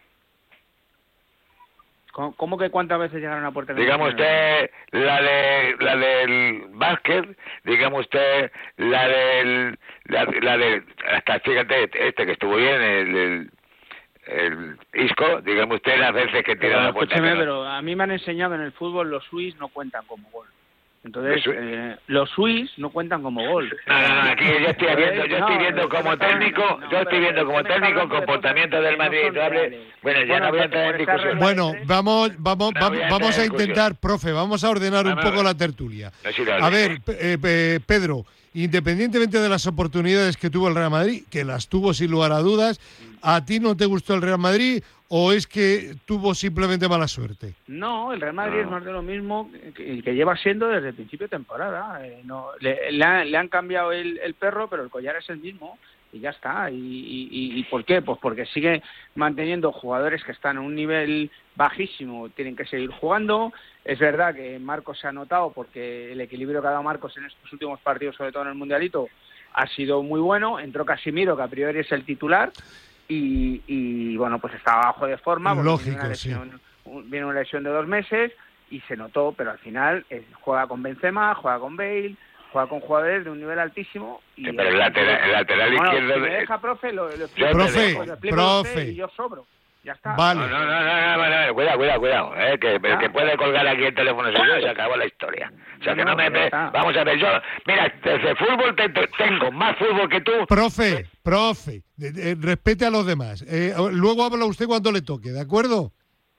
¿Cómo que cuántas veces llegaron a puerta? Digamos usted la de la del básquet, digamos usted la del la, la de hasta fíjate este que estuvo bien el, el el Isco, digamos usted las veces que tira la puerta. Escúcheme, pero a mí me han enseñado en el fútbol los suís no cuentan como gol. Entonces, eh, los suís no cuentan como gol. No, no, no, aquí yo estoy viendo, yo estoy viendo como técnico, yo estoy viendo como técnico el comportamiento del Madrid. Bueno, ya no voy a entrar en discusión. Bueno, vamos, vamos, vamos a intentar, profe, vamos a ordenar un poco la tertulia. A ver, eh, Pedro, independientemente de las oportunidades que tuvo el Real Madrid, que las tuvo sin lugar a dudas, ¿a ti no te gustó el Real Madrid o es que tuvo simplemente mala suerte? No, el Real Madrid no. es más de lo mismo que, que lleva siendo desde el principio de temporada. Eh, no, le, le, han, le han cambiado el, el perro, pero el collar es el mismo y ya está. ¿Y, y, y por qué? Pues porque sigue manteniendo jugadores que están a un nivel bajísimo, tienen que seguir jugando. Es verdad que Marcos se ha notado porque el equilibrio que ha dado Marcos en estos últimos partidos, sobre todo en el Mundialito, ha sido muy bueno. Entró Casemiro, que a priori es el titular, y, y bueno, pues estaba bajo de forma. Lógico, viene una lesión, sí. Viene una lesión de dos meses y se notó, pero al final eh, juega con Benzema, juega con Bale, juega con jugadores de un nivel altísimo. Y sí, pero el lateral, el lateral bueno, izquierdo... Si me deja, profe, lo, lo explico. Profe, lo explico profe. Y yo sobro. Ya está. Vale. No, no, no, no, no, no, cuidado, cuidado, cuidado, eh, que el que puede colgar aquí el teléfono soy yo y se acabó la historia. O sea, que no, no me... me vamos a ver, yo, mira, desde fútbol te, te, tengo más fútbol que tú. Profe, profe, de, de, respete a los demás. Eh, luego habla usted cuando le toque, ¿de acuerdo?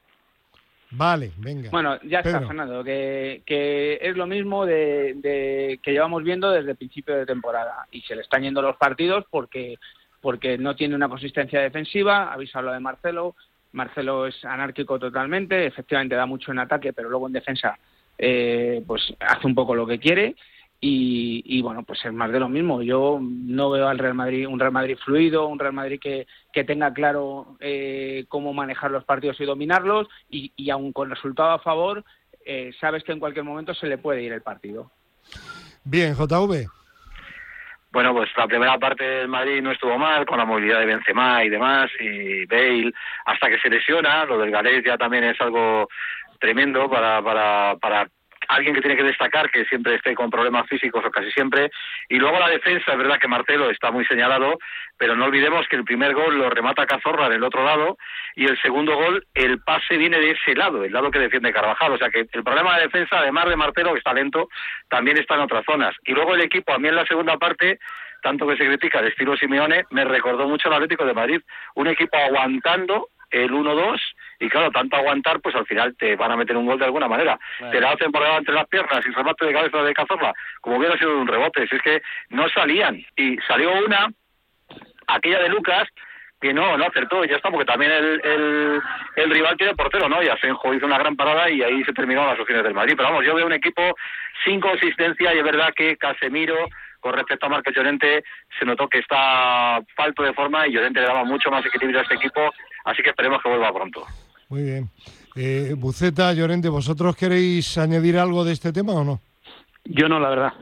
Vale, venga. Bueno, ya Pedro. está, Fernando, que, que es lo mismo de, de que llevamos viendo desde el principio de temporada y se le están yendo los partidos porque... porque no tiene una consistencia defensiva. Habéis hablado de Marcelo. Marcelo es anárquico totalmente, efectivamente da mucho en ataque, pero luego en defensa eh, pues hace un poco lo que quiere y, y bueno, pues es más de lo mismo. Yo no veo al Real Madrid un Real Madrid fluido, un Real Madrid que, que tenga claro eh, cómo manejar los partidos y dominarlos y, y aun con resultado a favor, eh, sabes que en cualquier momento se le puede ir el partido. Bien, J V. Bueno, pues la primera parte del Madrid no estuvo mal, con la movilidad de Benzema y demás, y Bale, hasta que se lesiona. Lo del Galés ya también es algo tremendo para para para alguien que tiene que destacar, que siempre esté con problemas físicos o casi siempre. Y luego la defensa, es verdad que Marcelo está muy señalado, pero no olvidemos que el primer gol lo remata Cazorla del otro lado, y el segundo gol, el pase viene de ese lado, el lado que defiende Carvajal. O sea que el problema de defensa, además de Marcelo, que está lento, también está en otras zonas. Y luego el equipo, a mí en la segunda parte, tanto que se critica de estilo Simeone, me recordó mucho al Atlético de Madrid. Un equipo aguantando el uno dos, y claro, tanto aguantar, pues al final te van a meter un gol de alguna manera. Bueno. Te la hacen por delante las piernas y remate de cabeza de Cazorla, como hubiera sido un rebote. Si es que no salían, y salió una, aquella de Lucas, que no, no acertó, y ya está, porque también el, el, el rival tiene portero, ¿no? Y Asenjo hizo una gran parada y ahí se terminaron las opciones del Madrid. Pero vamos, yo veo un equipo sin consistencia, y es verdad que Casemiro, con respecto a Marcos Llorente, se notó que está falto de forma, y Llorente le daba mucho más equilibrio a este equipo, así que esperemos que vuelva pronto. Muy bien. Eh, Buceta, Llorente, ¿vosotros queréis añadir algo de este tema o no? Yo no, la verdad.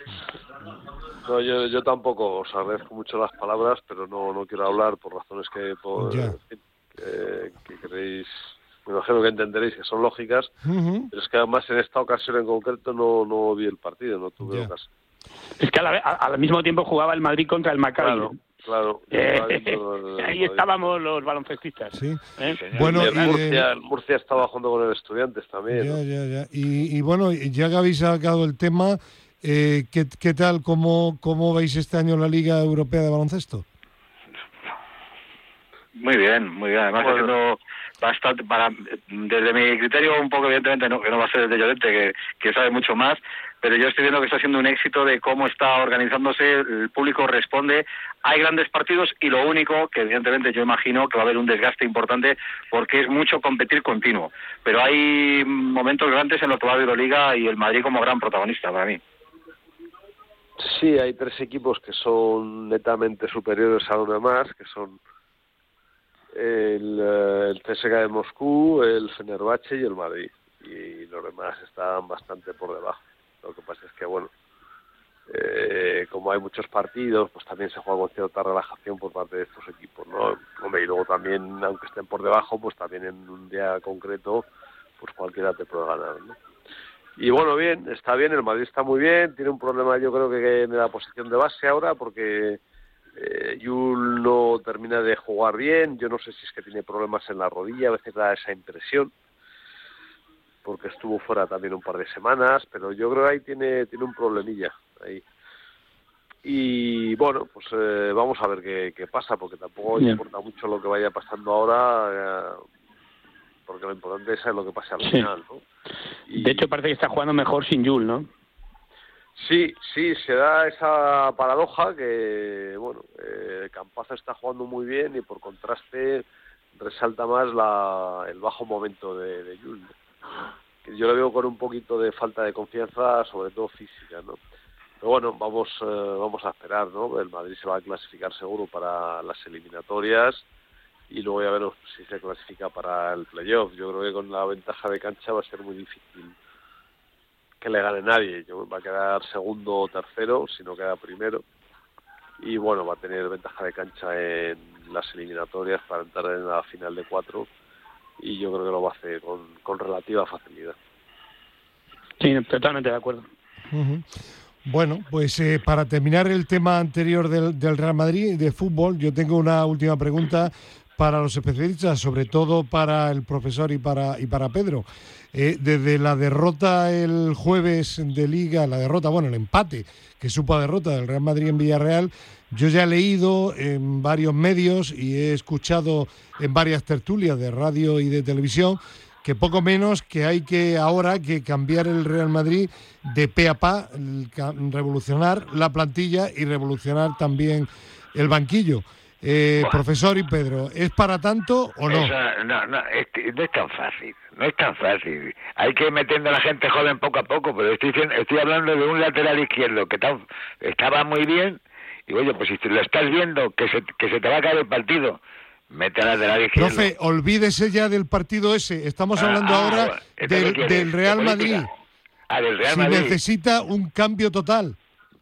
No, yo, yo tampoco, os agradezco mucho las palabras, pero no, no quiero hablar por razones que, por, en fin, que, que queréis, me imagino que entenderéis que son lógicas, uh-huh. Pero es que además en esta ocasión en concreto no, no vi el partido, no tuve ocasión. Es que a la, a, al mismo tiempo jugaba el Madrid contra el Maccabi. Claro, claro. Eh, el, ahí estábamos los baloncestistas. Sí. ¿Eh? Bueno, y Murcia, el Murcia estaba jugando con el Estudiantes también. Ya, ¿no? ya, ya. Y, y bueno, ya que habéis sacado el tema, eh, ¿qué, qué tal, cómo, cómo veis este año la Liga Europea de Baloncesto? Muy bien, muy bien. Además, bueno, haciendo bastante, para, desde mi criterio, un poco evidentemente, no, que no va a ser el de Llorente, que, que sabe mucho más, pero yo estoy viendo que está siendo un éxito de cómo está organizándose, el público responde, hay grandes partidos, y lo único que evidentemente yo imagino que va a haber un desgaste importante, porque es mucho competir continuo, pero hay momentos grandes en los que va a haber Euroliga y el Madrid como gran protagonista para mí. Sí, hay tres equipos que son netamente superiores a los demás, que son el, el C S K A de Moscú, el Fenerbahce y el Madrid. y los demás están bastante por debajo. Lo que pasa es que, bueno, eh, como hay muchos partidos, pues también se juega con cierta relajación por parte de estos equipos, ¿no? Hombre, y luego también, aunque estén por debajo, pues también en un día concreto, pues cualquiera te puede ganar, ¿no? Y bueno, bien, está bien, el Madrid está muy bien, tiene un problema yo creo que en la posición de base ahora, porque eh, Yul no termina de jugar bien, yo no sé si es que tiene problemas en la rodilla, a veces da esa impresión, porque estuvo fuera también un par de semanas, pero yo creo que ahí tiene, tiene un problemilla, ahí. Y bueno, pues eh, vamos a ver qué, qué pasa, porque tampoco Bien. importa mucho lo que vaya pasando ahora, eh, porque lo importante es lo que pase al Sí. final, ¿no? Y, De hecho, parece que está jugando mejor sin Yul, ¿no? sí, sí, se da esa paradoja que, bueno, eh, Campazo está jugando muy bien y por contraste resalta más la, el bajo momento de, de Yul, ¿no? Que yo lo veo con un poquito de falta de confianza, sobre todo física, ¿no? Pero bueno, vamos eh, vamos a esperar, ¿no? El Madrid se va a clasificar seguro para las eliminatorias y luego ya veremos si se clasifica para el playoff. Yo creo que con la ventaja de cancha va a ser muy difícil que le gane nadie. Yo va a quedar segundo o tercero, si no queda primero. Y bueno, va a tener ventaja de cancha en las eliminatorias para entrar en la final de cuatro. Y yo creo que lo va a hacer con, con relativa facilidad. Sí, totalmente de acuerdo. Uh-huh. Bueno, pues eh, para terminar el tema anterior del, del Real Madrid de fútbol, yo tengo una última pregunta para los especialistas, sobre todo para el profesor y para y para Pedro. Eh, desde la derrota el jueves de Liga, la derrota, bueno, el empate que supo a derrota del Real Madrid en Villarreal, yo ya he leído en varios medios y he escuchado en varias tertulias de radio y de televisión que poco menos que hay que ahora que cambiar el Real Madrid de pe a pa, revolucionar la plantilla y revolucionar también el banquillo. Eh, profesor y Pedro, ¿es para tanto o no? Eso, no, no, es, no es tan fácil, no es tan fácil. Hay que ir metiendo a la gente joven poco a poco, pero estoy diciendo, estoy hablando de un lateral izquierdo que tan, estaba muy bien, y oye, pues si te lo estás viendo, que se, que se te va a caer el partido, mete al lateral izquierdo. Profe, olvídese ya del partido ese, estamos hablando ah, ahora ah, del, del Real Madrid. Ah, del Real si Madrid. necesita un cambio total.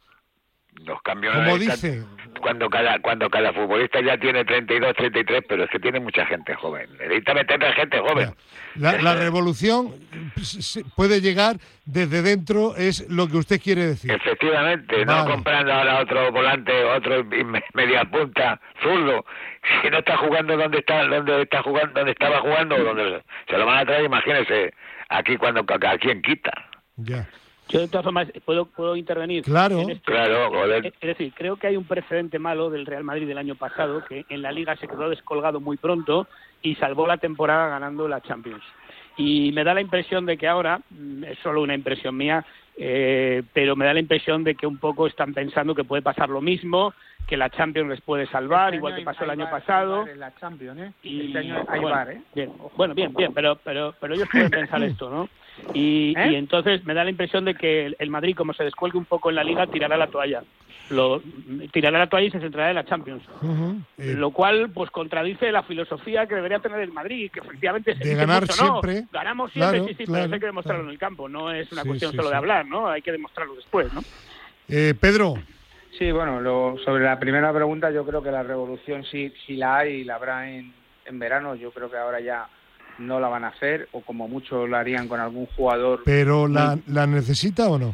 Los cambios como no dice cuando cada cuando cada futbolista ya tiene treinta y dos, treinta y tres, pero es que tiene mucha gente joven, necesita meter a gente joven. La, la revolución puede llegar desde dentro, es lo que usted quiere decir. Efectivamente, vale. No comprando ahora otro volante, otro media punta, zurdo, si no está jugando donde está donde está jugando, donde estaba jugando, donde se lo van a traer, imagínese, aquí cuando a quien quita. Ya. Yo de todas formas puedo puedo intervenir. Claro, en esto. claro. Joder. Es decir, creo que hay un precedente malo del Real Madrid del año pasado, que en la Liga se quedó descolgado muy pronto y salvó la temporada ganando la Champions. Y me da la impresión de que ahora, es solo una impresión mía, eh, pero me da la impresión de que un poco están pensando que puede pasar lo mismo, que la Champions les puede salvar, este igual que pasó el año bar, pasado. En la Champions, ¿eh? Y este año hay bueno, bar, ¿eh? Bien, bueno, bien, bien, pero pero pero ellos pueden pensar esto, ¿no? Y, ¿Eh? y entonces me da la impresión de que el, el Madrid, como se descuelgue un poco en la Liga, tirará la toalla. Lo, tirará la toalla y se centrará en la Champions. Uh-huh. Eh, lo cual pues contradice la filosofía que debería tener el Madrid, que efectivamente se de ganar mucho, siempre. ¿no? Ganamos siempre, claro, sí, sí, claro, pero hay que demostrarlo claro. en el campo, no es una sí, cuestión sí, solo sí. de hablar, ¿no? Hay que demostrarlo después, ¿no? Eh, Pedro. Sí, bueno, lo, sobre la primera pregunta, yo creo que la revolución sí, sí la hay y la habrá en, en verano. Yo creo que ahora ya no la van a hacer, o como mucho la harían con algún jugador. ¿Pero la, muy... la necesita o no?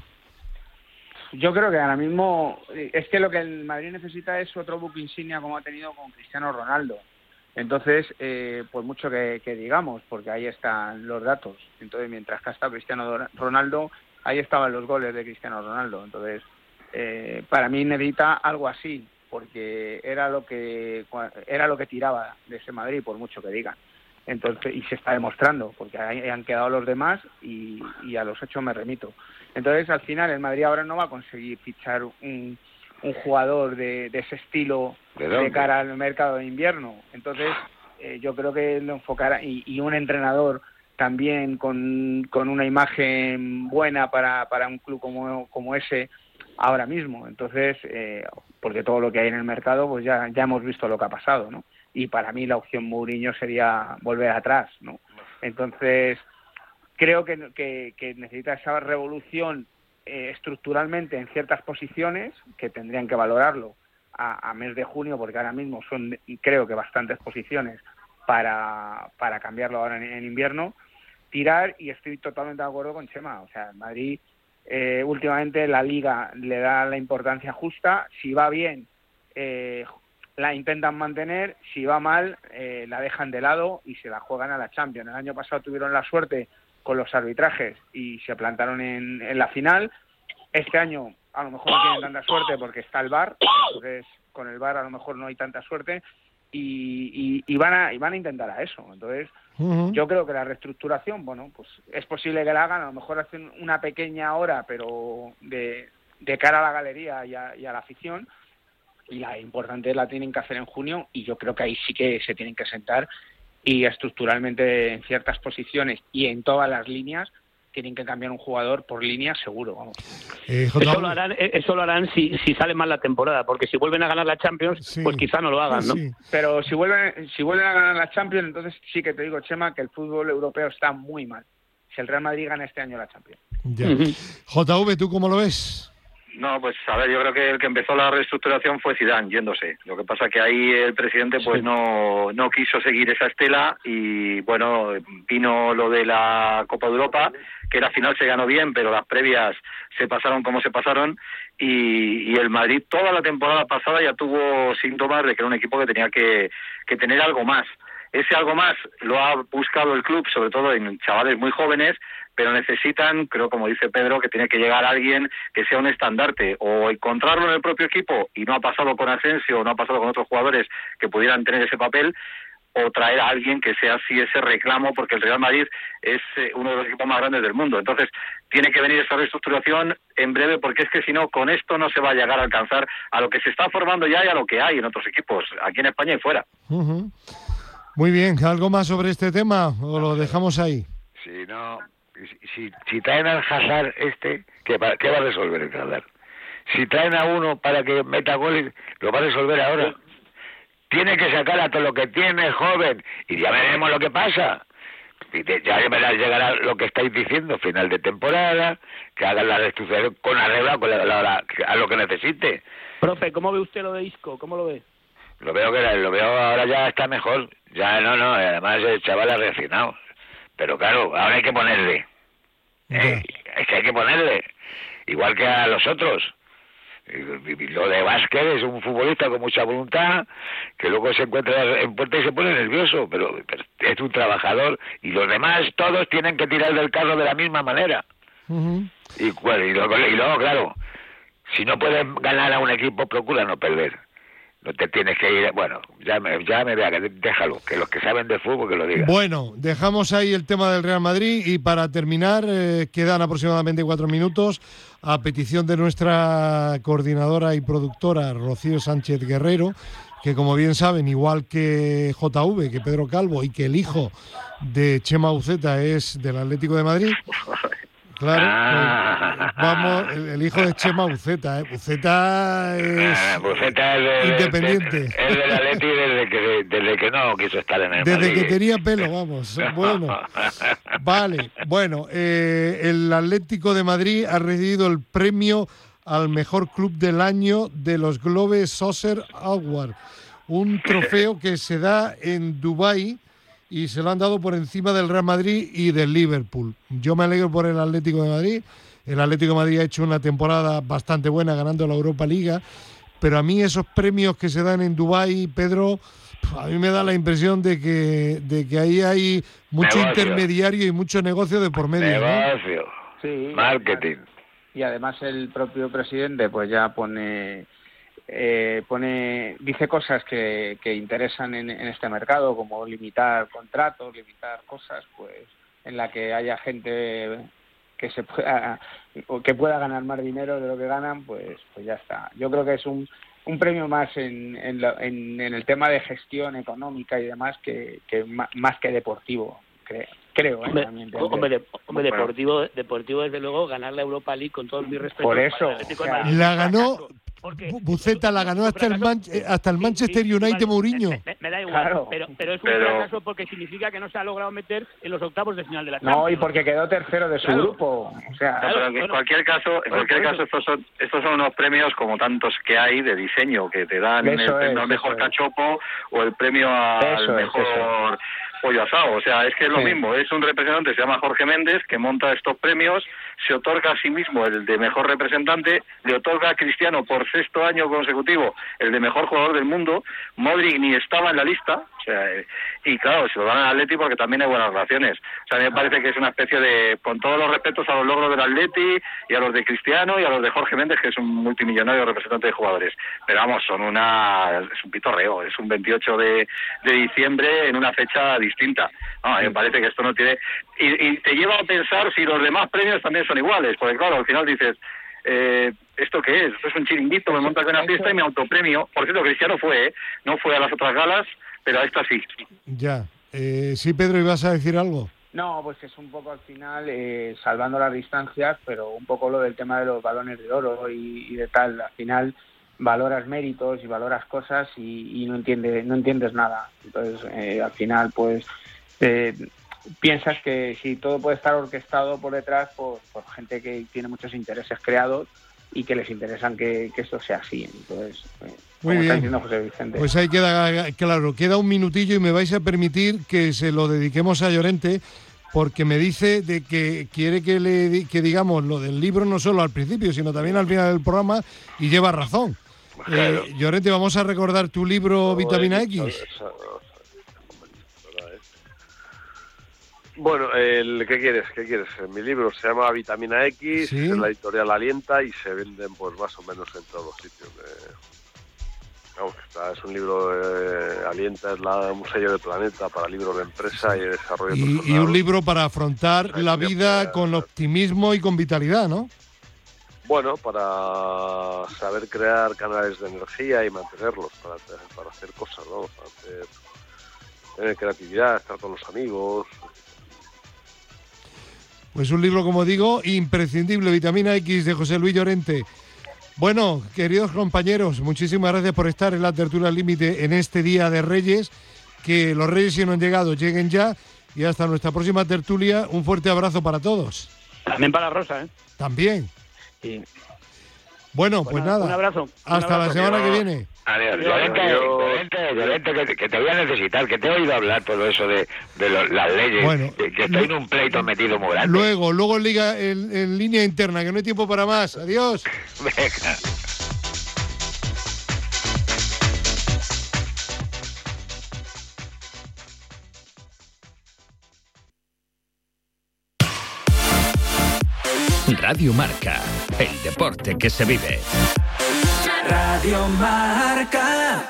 Yo creo que ahora mismo es que lo que el Madrid necesita es otro buque insignia como ha tenido con Cristiano Ronaldo. Entonces, eh, pues mucho que, que digamos, porque ahí están los datos. Entonces, mientras que ha estado Cristiano Ronaldo, ahí estaban los goles de Cristiano Ronaldo. Entonces, eh, para mí necesita algo así, porque era lo que era lo que tiraba de ese Madrid, por mucho que digan. Entonces, y se está demostrando, porque ahí han quedado los demás y, y a los hechos me remito. Entonces, al final, el Madrid ahora no va a conseguir fichar un, un jugador de, de ese estilo ¿De, de cara al mercado de invierno. Entonces, eh, yo creo que lo enfocará, y, y un entrenador también con, con una imagen buena para, para un club como, como ese ahora mismo. Entonces, eh, porque todo lo que hay en el mercado, pues ya, ya hemos visto lo que ha pasado, ¿no? Y para mí la opción Mourinho sería volver atrás, ¿no? Entonces, creo que, que, que necesita esa revolución eh, estructuralmente en ciertas posiciones, que tendrían que valorarlo a, a mes de junio, porque ahora mismo son, creo que bastantes posiciones para, para cambiarlo ahora en, en invierno, tirar, y estoy totalmente de acuerdo con Chema. O sea, Madrid eh, últimamente la Liga le da la importancia justa, si va bien eh, la intentan mantener, si va mal eh, la dejan de lado y se la juegan a la Champions. El año pasado tuvieron la suerte con los arbitrajes y se plantaron en, en la final. Este año a lo mejor no tienen tanta suerte porque está el V A R, entonces con el V A R a lo mejor no hay tanta suerte y, y, y van a y van a intentar a eso. Entonces uh-huh. yo creo que la reestructuración, bueno, pues es posible que la hagan, a lo mejor hacen una pequeña hora, pero de, de cara a la galería y a, y a la afición, y la importante la tienen que hacer en junio, y yo creo que ahí sí que se tienen que sentar y estructuralmente en ciertas posiciones y en todas las líneas tienen que cambiar un jugador por línea seguro, vamos. Eh, eso lo harán, eso lo harán si, si sale mal la temporada, porque si vuelven a ganar la Champions, sí, pues quizá no lo hagan, ¿no? Sí. Pero si vuelven, si vuelven a ganar la Champions, entonces sí que te digo, Chema, que el fútbol europeo está muy mal. Si el Real Madrid gana este año la Champions. Ya. Uh-huh. J V, ¿tú cómo lo ves? No, pues a ver, yo creo que el que empezó la reestructuración fue Zidane, yéndose. Lo que pasa que ahí el presidente pues sí. no no quiso seguir esa estela y bueno, vino lo de la Copa de Europa, que la final se ganó bien, pero las previas se pasaron como se pasaron y, y el Madrid toda la temporada pasada ya tuvo síntomas de que era un equipo que tenía que, que tener algo más. Ese algo más lo ha buscado el club, sobre todo en chavales muy jóvenes, pero necesitan, creo como dice Pedro, que tiene que llegar alguien que sea un estandarte, o encontrarlo en el propio equipo, y no ha pasado con Asensio, o no ha pasado con otros jugadores que pudieran tener ese papel, o traer a alguien que sea así ese reclamo, porque el Real Madrid es eh, uno de los equipos más grandes del mundo. Entonces, tiene que venir esa reestructuración en breve, porque es que si no, con esto no se va a llegar a alcanzar a lo que se está formando ya y a lo que hay en otros equipos, aquí en España y fuera. Uh-huh. Muy bien, ¿algo más sobre este tema o lo dejamos ahí? Sí, no... Si, si traen al Hazard este, ¿qué va, ¿qué va a resolver el Hazard? Si traen a uno para que meta goles, lo va a resolver ahora. Tiene que sacar a todo lo que tiene, joven, y ya veremos lo que pasa. Y te, ya verás llegará lo que estáis diciendo, final de temporada, que hagan la reestructuración con arreglo con la, la, la, a lo que necesite. Profe, ¿cómo ve usted lo de Isco? ¿Cómo lo ve? Lo veo que lo veo ahora ya está mejor. Ya no, no, además el chaval ha reaccionado. Pero claro, ahora hay que ponerle. ¿Eh? Es que hay que ponerle. Igual que a los otros. Y lo de Vázquez es un futbolista con mucha voluntad, que luego se encuentra en puerta y se pone nervioso, pero, pero es un trabajador. Y los demás, todos tienen que tirar del carro de la misma manera. Uh-huh. Y, bueno, y, luego, y luego, claro, si no puedes ganar a un equipo, procura no perder. No te tienes que ir... Bueno, ya me, ya me vea, que déjalo, que los que saben de fútbol que lo digan. Bueno, dejamos ahí el tema del Real Madrid y para terminar, eh, quedan aproximadamente cuatro minutos a petición de nuestra coordinadora y productora Rocío Sánchez Guerrero, que como bien saben, igual que J V, que Pedro Calvo y que el hijo de Chema Uceta es del Atlético de Madrid... Claro, ah. pues, vamos, el, el hijo de Chema Uceta, ¿eh? Uceta es, ah, Uceta es de, independiente. De, es del Atleti desde que, desde que no quiso estar en el Desde Madrid. que tenía pelo, vamos. Bueno, vale, bueno, eh, el Atlético de Madrid ha recibido el premio al mejor club del año de los Globe Soccer Awards, un trofeo que se da en Dubái, y se lo han dado por encima del Real Madrid y del Liverpool. Yo me alegro por el Atlético de Madrid. El Atlético de Madrid ha hecho una temporada bastante buena ganando la Europa Liga, pero a mí esos premios que se dan en Dubái, Pedro, a mí me da la impresión de que de que ahí hay mucho negocio. Intermediario y mucho negocio de por medio. Negocio, ¿no? Sí, marketing. Y además el propio presidente pues ya pone... Eh, pone dice cosas que, que interesan en, en este mercado, como limitar contratos, limitar cosas, pues en la que haya gente que se pueda o que pueda ganar más dinero de lo que ganan, pues pues ya está. Yo creo que es un, un premio más en, en, lo, en, en el tema de gestión económica y demás que, que más que deportivo, creo. Creo, ¿eh? Hombre, hombre, de, hombre deportivo, deportivo desde luego ganar la Europa League con todo mi respeto. Por eso, o sea, la ganó porque... Buceta la ganó hasta el, Man, hasta el Manchester sí, sí, United, vale, Mourinho. Me, me da igual, claro. pero, pero es un pero... fracaso porque significa que no se ha logrado meter en los octavos de final de la Champions. No, y porque quedó tercero de su claro. grupo. O sea, claro, pero en bueno, cualquier caso, en cualquier bueno, caso estos son, estos son unos premios como tantos que hay de diseño, que te dan el premio al mejor cachopo o el premio al eso mejor... Es, pollo asado, o sea, es que es lo sí. mismo, es un representante, se llama Jorge Méndez, que monta estos premios, se otorga a sí mismo el de mejor representante, le otorga a Cristiano por sexto año consecutivo el de mejor jugador del mundo, Modric ni estaba en la lista, o sea, y claro, se lo dan al Atleti porque también hay buenas relaciones, o sea, a mí me parece que es una especie de, con todos los respetos a los logros del Atleti y a los de Cristiano y a los de Jorge Méndez, que es un multimillonario representante de jugadores, pero vamos, son una, es un pitorreo, es un veintiocho de diciembre en una fecha distinta. No, me parece que esto no tiene... Y, y te lleva a pensar si los demás premios también son iguales, porque claro, al final dices, eh, ¿esto qué es? Esto es un chiringuito, me monto aquí una fiesta y me autopremio. Por cierto, Cristiano fue, ¿eh? No fue a las otras galas, pero a esta sí. Ya. Eh, sí, Pedro, ¿ibas a decir algo? No, pues es un poco al final, eh, salvando las distancias, pero un poco lo del tema de los balones de oro y, y de tal. Al final valoras méritos y valoras cosas y, y no entiendes no entiendes nada. Entonces, eh, al final, pues eh, piensas que si todo puede estar orquestado por detrás por, por gente que tiene muchos intereses creados y que les interesan que, que esto sea así. Entonces, eh, muy bien. Está diciendo José Vicente. Pues ahí queda claro, queda un minutillo y me vais a permitir que se lo dediquemos a Llorente, porque me dice de que quiere que le que digamos lo del libro no solo al principio, sino también al final del programa, y lleva razón. Claro. Eh, Llorente, vamos a recordar tu libro no, Vitamina eh, X. Bueno, el, ¿qué quieres? ¿Qué quieres? Mi libro se llama Vitamina X, ¿sí? La editorial Alienta y se venden pues más o menos en todos los sitios. De... Vamos, está, es un libro de Alienta, es la, un sello de Planeta para libros de empresa y de desarrollo y, personal. Y un libro para afrontar la vida con optimismo y con vitalidad, ¿no? Bueno, para saber crear canales de energía y mantenerlos, para, para hacer cosas, ¿no? Para hacer, tener creatividad, estar con los amigos. Pues un libro, como digo, imprescindible, Vitamina X, de José Luis Llorente. Bueno, queridos compañeros, muchísimas gracias por estar en la tertulia límite en este Día de Reyes. Que los Reyes, si no han llegado, lleguen ya. Y hasta nuestra próxima tertulia, un fuerte abrazo para todos. También para Rosa, ¿eh? También. Sí. Bueno, pues nada. Un abrazo. Hasta un abrazo. la semana yo... que viene. Adiós, Llorente, Llorente, Llorente, que, que te voy a necesitar, que te he oído hablar todo eso de, de lo, las leyes, bueno, que, que estoy en un pleito metido muy grande. Luego, luego en, liga, en, en línea interna, que no hay tiempo para más. Adiós. Venga. Radio Marca, el deporte que se vive. Radio Marca.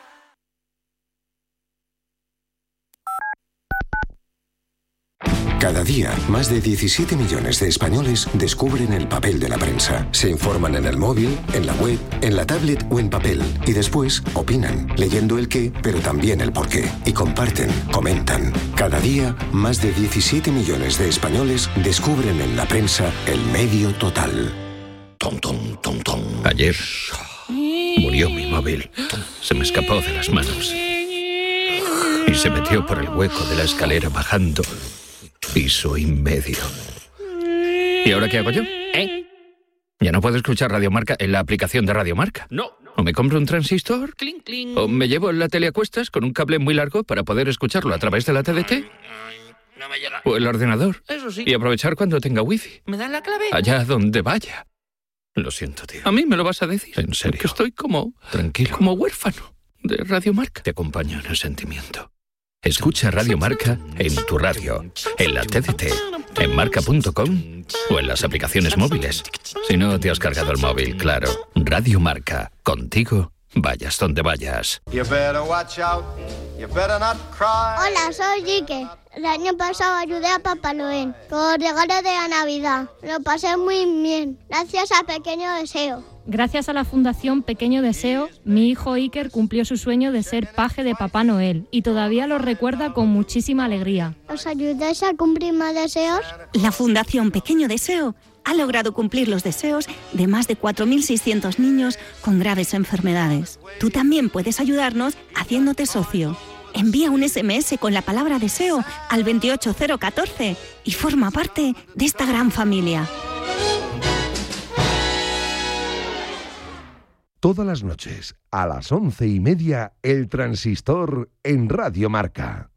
Cada día, más de diecisiete millones de españoles descubren el papel de la prensa. Se informan en el móvil, en la web, en la tablet o en papel. Y después opinan, leyendo el qué, pero también el por qué. Y comparten, comentan. Cada día, más de diecisiete millones de españoles descubren en la prensa el medio total. Tom, tom, tom, tom. Ayer murió mi móvil. Se me escapó de las manos. Y se metió por el hueco de la escalera bajando... piso y medio. ¿Y ahora qué hago yo? ¿Eh? ¿Ya no puedo escuchar Radio Marca en la aplicación de Radio Marca? No. ¿O me compro un transistor? Cling, cling. ¿O me llevo la tele a cuestas con un cable muy largo para poder escucharlo a través de la T D T? Ay, ay, no me llega. ¿O el ordenador? Eso sí. Y aprovechar cuando tenga wifi. ¿Me dan la clave? Allá donde vaya. Lo siento, tío. ¿A mí me lo vas a decir? En serio. Que estoy como... tranquilo. Como huérfano de Radio Marca. Te acompaño en el sentimiento. Escucha Radio Marca en tu radio, en la T D T, en marca punto com o en las aplicaciones móviles. Si no te has cargado el móvil, claro. Radio Marca, contigo, vayas donde vayas. Hola, soy Quique. El año pasado ayudé a Papá Noel con los regalos de la Navidad. Lo pasé muy bien, gracias a Pequeño Deseo. Gracias a la Fundación Pequeño Deseo, mi hijo Iker cumplió su sueño de ser paje de Papá Noel y todavía lo recuerda con muchísima alegría. ¿Os ayudáis a cumplir más deseos? La Fundación Pequeño Deseo ha logrado cumplir los deseos de más de cuatro mil seiscientos niños con graves enfermedades. Tú también puedes ayudarnos haciéndote socio. Envía un ese eme ese con la palabra deseo al veintiocho cero catorce y forma parte de esta gran familia. Todas las noches, a las once y media, El Transistor en Radio Marca.